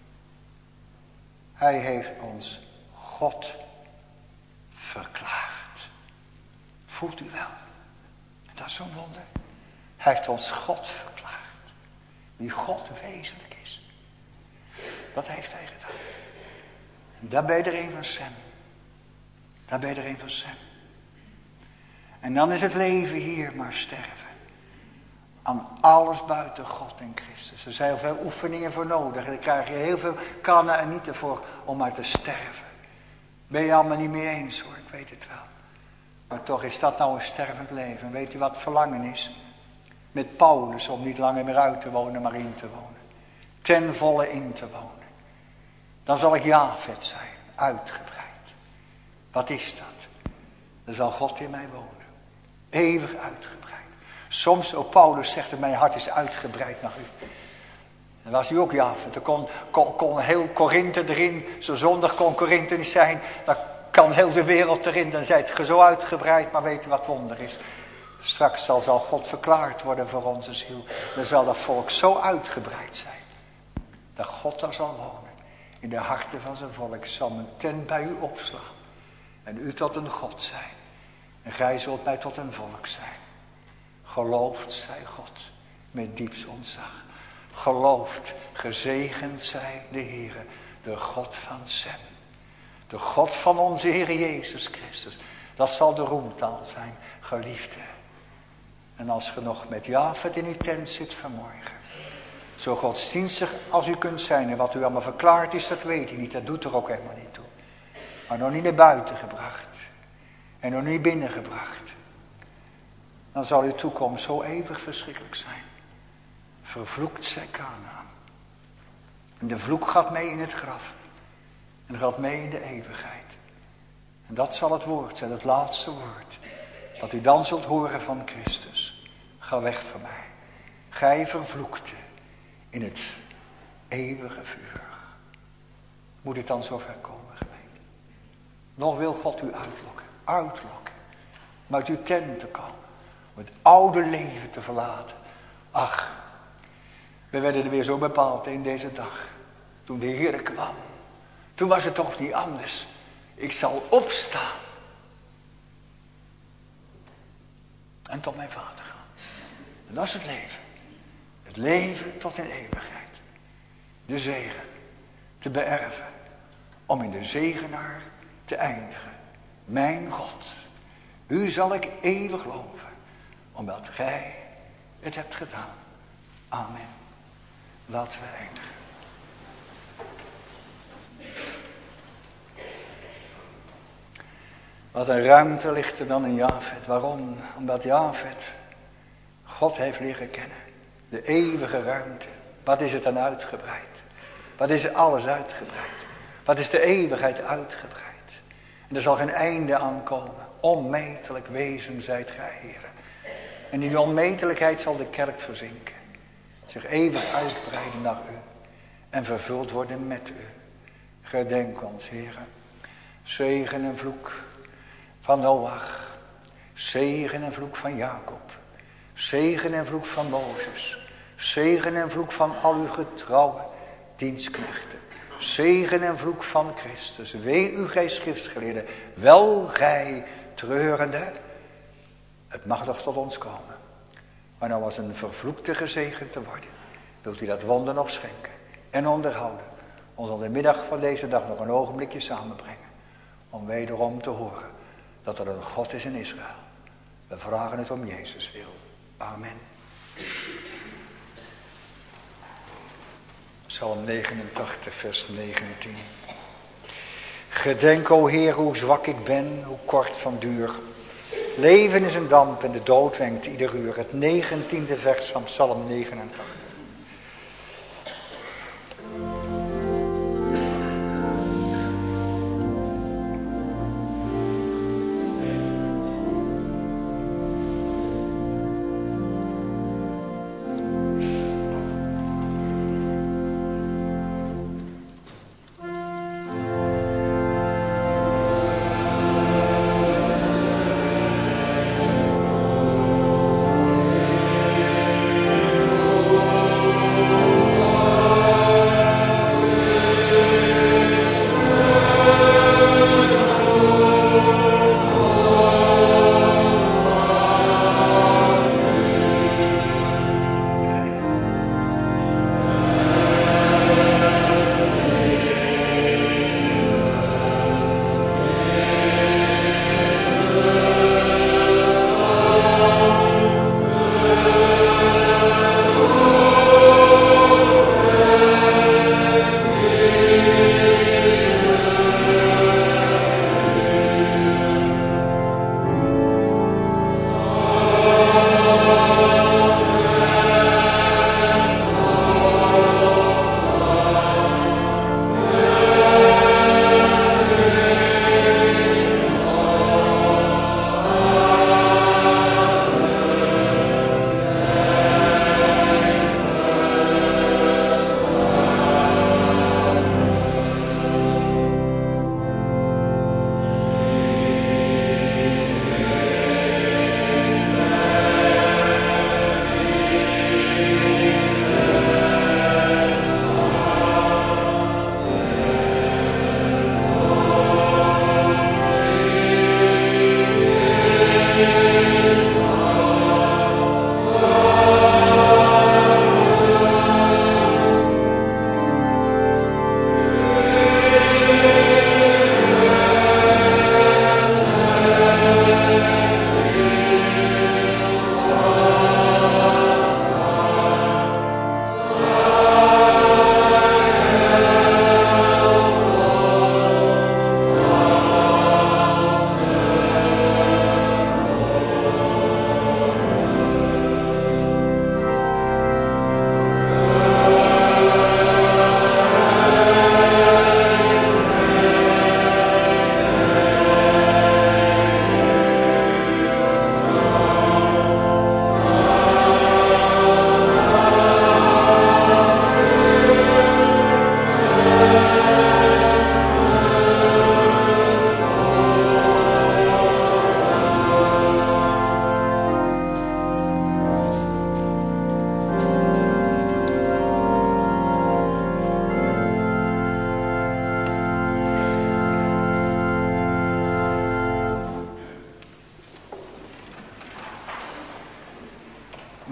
B: Hij heeft ons God verklaard. Voelt u wel? Dat is zo'n wonder. Hij heeft ons God verklaard. Wie God wezenlijk is. Dat heeft hij gedaan. En daar ben je er een van Sem. Daar ben je er een van Sem. En dan is het leven hier maar sterven. Aan alles buiten God en Christus. Er zijn heel veel oefeningen voor nodig. En daar krijg je heel veel kannen en niet ervoor om maar te sterven. Ben je allemaal niet mee eens hoor, ik weet het wel. Maar toch is dat nou een stervend leven. En weet u wat verlangen is? met Paulus om niet langer meer uit te wonen, maar in te wonen. Ten volle in te wonen. Dan zal ik Jafet zijn, uitgebreid. Wat is dat? Dan zal God in mij wonen. Eeuwig uitgebreid. Soms, ook Paulus zegt dat mijn hart is uitgebreid naar u. En was hij ook Jafet. Er kon, kon, kon heel Korinthe erin. Zo zondig kon Korinthe niet zijn. Dan kan heel de wereld erin. Dan zijt ge zo uitgebreid. Maar weet u wat wonder is? Straks zal, zal God verklaard worden voor onze ziel. Dan zal dat volk zo uitgebreid zijn. Dat God daar zal wonen. In de harten van zijn volk. Zal mijn tent bij u opslaan. En u tot een God zijn. En gij zult mij tot een volk zijn. Geloofd zij God. Met diepst ontzag. Geloofd, gezegend zij de Heere. De God van Sem. De God van onze Heer Jezus Christus. Dat zal de roemtaal zijn. Geliefde. En als ge nog met Jafet in uw tent zit vanmorgen. Zo godsdienstig als u kunt zijn. En wat u allemaal verklaard is, dat weet u niet. Dat doet er ook helemaal niet toe. Maar nog niet naar buiten gebracht. En nog niet binnengebracht. Dan zal uw toekomst zo eeuwig verschrikkelijk zijn. Vervloekt zij Kanaan. En de vloek gaat mee in het graf. En gaat mee in de eeuwigheid. En dat zal het woord zijn, het laatste woord. Dat u dan zult horen van Christus. Ga weg van mij. Gij vervloekte in het eeuwige vuur. Moet het dan zover komen, gemeente? Nog wil God u uitlokken. Uitlokken. Om uit uw tent te komen. Om het oude leven te verlaten. Ach, we werden er weer zo bepaald in deze dag. Toen de Heer kwam. Toen was het toch niet anders. Ik zal opstaan. En tot mijn Vader gaan. En dat is het leven. Het leven tot in eeuwigheid. De zegen te beërven. Om in de zegenaar te eindigen. Mijn God. U zal ik eeuwig loven. Omdat gij het hebt gedaan. Amen. Laten we eindigen. Wat een ruimte ligt er dan in Jafet. Waarom? Omdat Jafet God heeft leren kennen. De eeuwige ruimte. Wat is het dan uitgebreid? Wat is er alles uitgebreid? Wat is de eeuwigheid uitgebreid? En er zal geen einde aankomen. Onmetelijk wezen zijt gij, Heere. En in die onmetelijkheid zal de kerk verzinken. Zich eeuwig uitbreiden naar u. En vervuld worden met u. Gedenk ons, Heere. Zegen en vloek van Noach. Zegen en vloek van Jacob. Zegen en vloek van Mozes. Zegen en vloek van al uw getrouwe dienstknechten. Zegen en vloek van Christus. Wee u, gij schriftgeleerden. Wel gij treurende. Het mag nog tot ons komen. Maar nou als een vervloekte gezegend te worden. Wilt u dat wonder nog schenken. En onderhouden. Ons aan de middag van deze dag nog een ogenblikje samenbrengen. Om wederom te horen. Dat er een God is in Israël. We vragen het om Jezus wil. Amen. Psalm negenentachtig, vers negentien. Gedenk, o Heer, hoe zwak ik ben, hoe kort van duur. Leven is een damp en de dood wenkt ieder uur. Het negentiende vers van Psalm negenentachtig.
D: Oh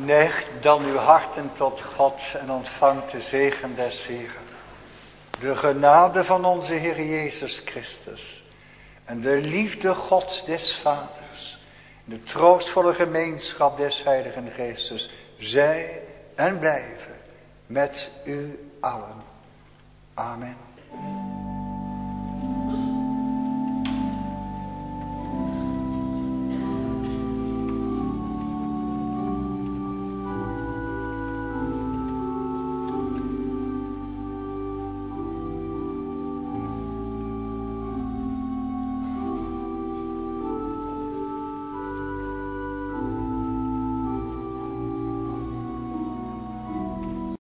B: Neigt dan uw harten tot God en ontvangt de zegen des Heren. De genade van onze Heer Jezus Christus en de liefde Gods des Vaders, de troostvolle gemeenschap des Heiligen Geestes, zij en blijven met u allen. Amen.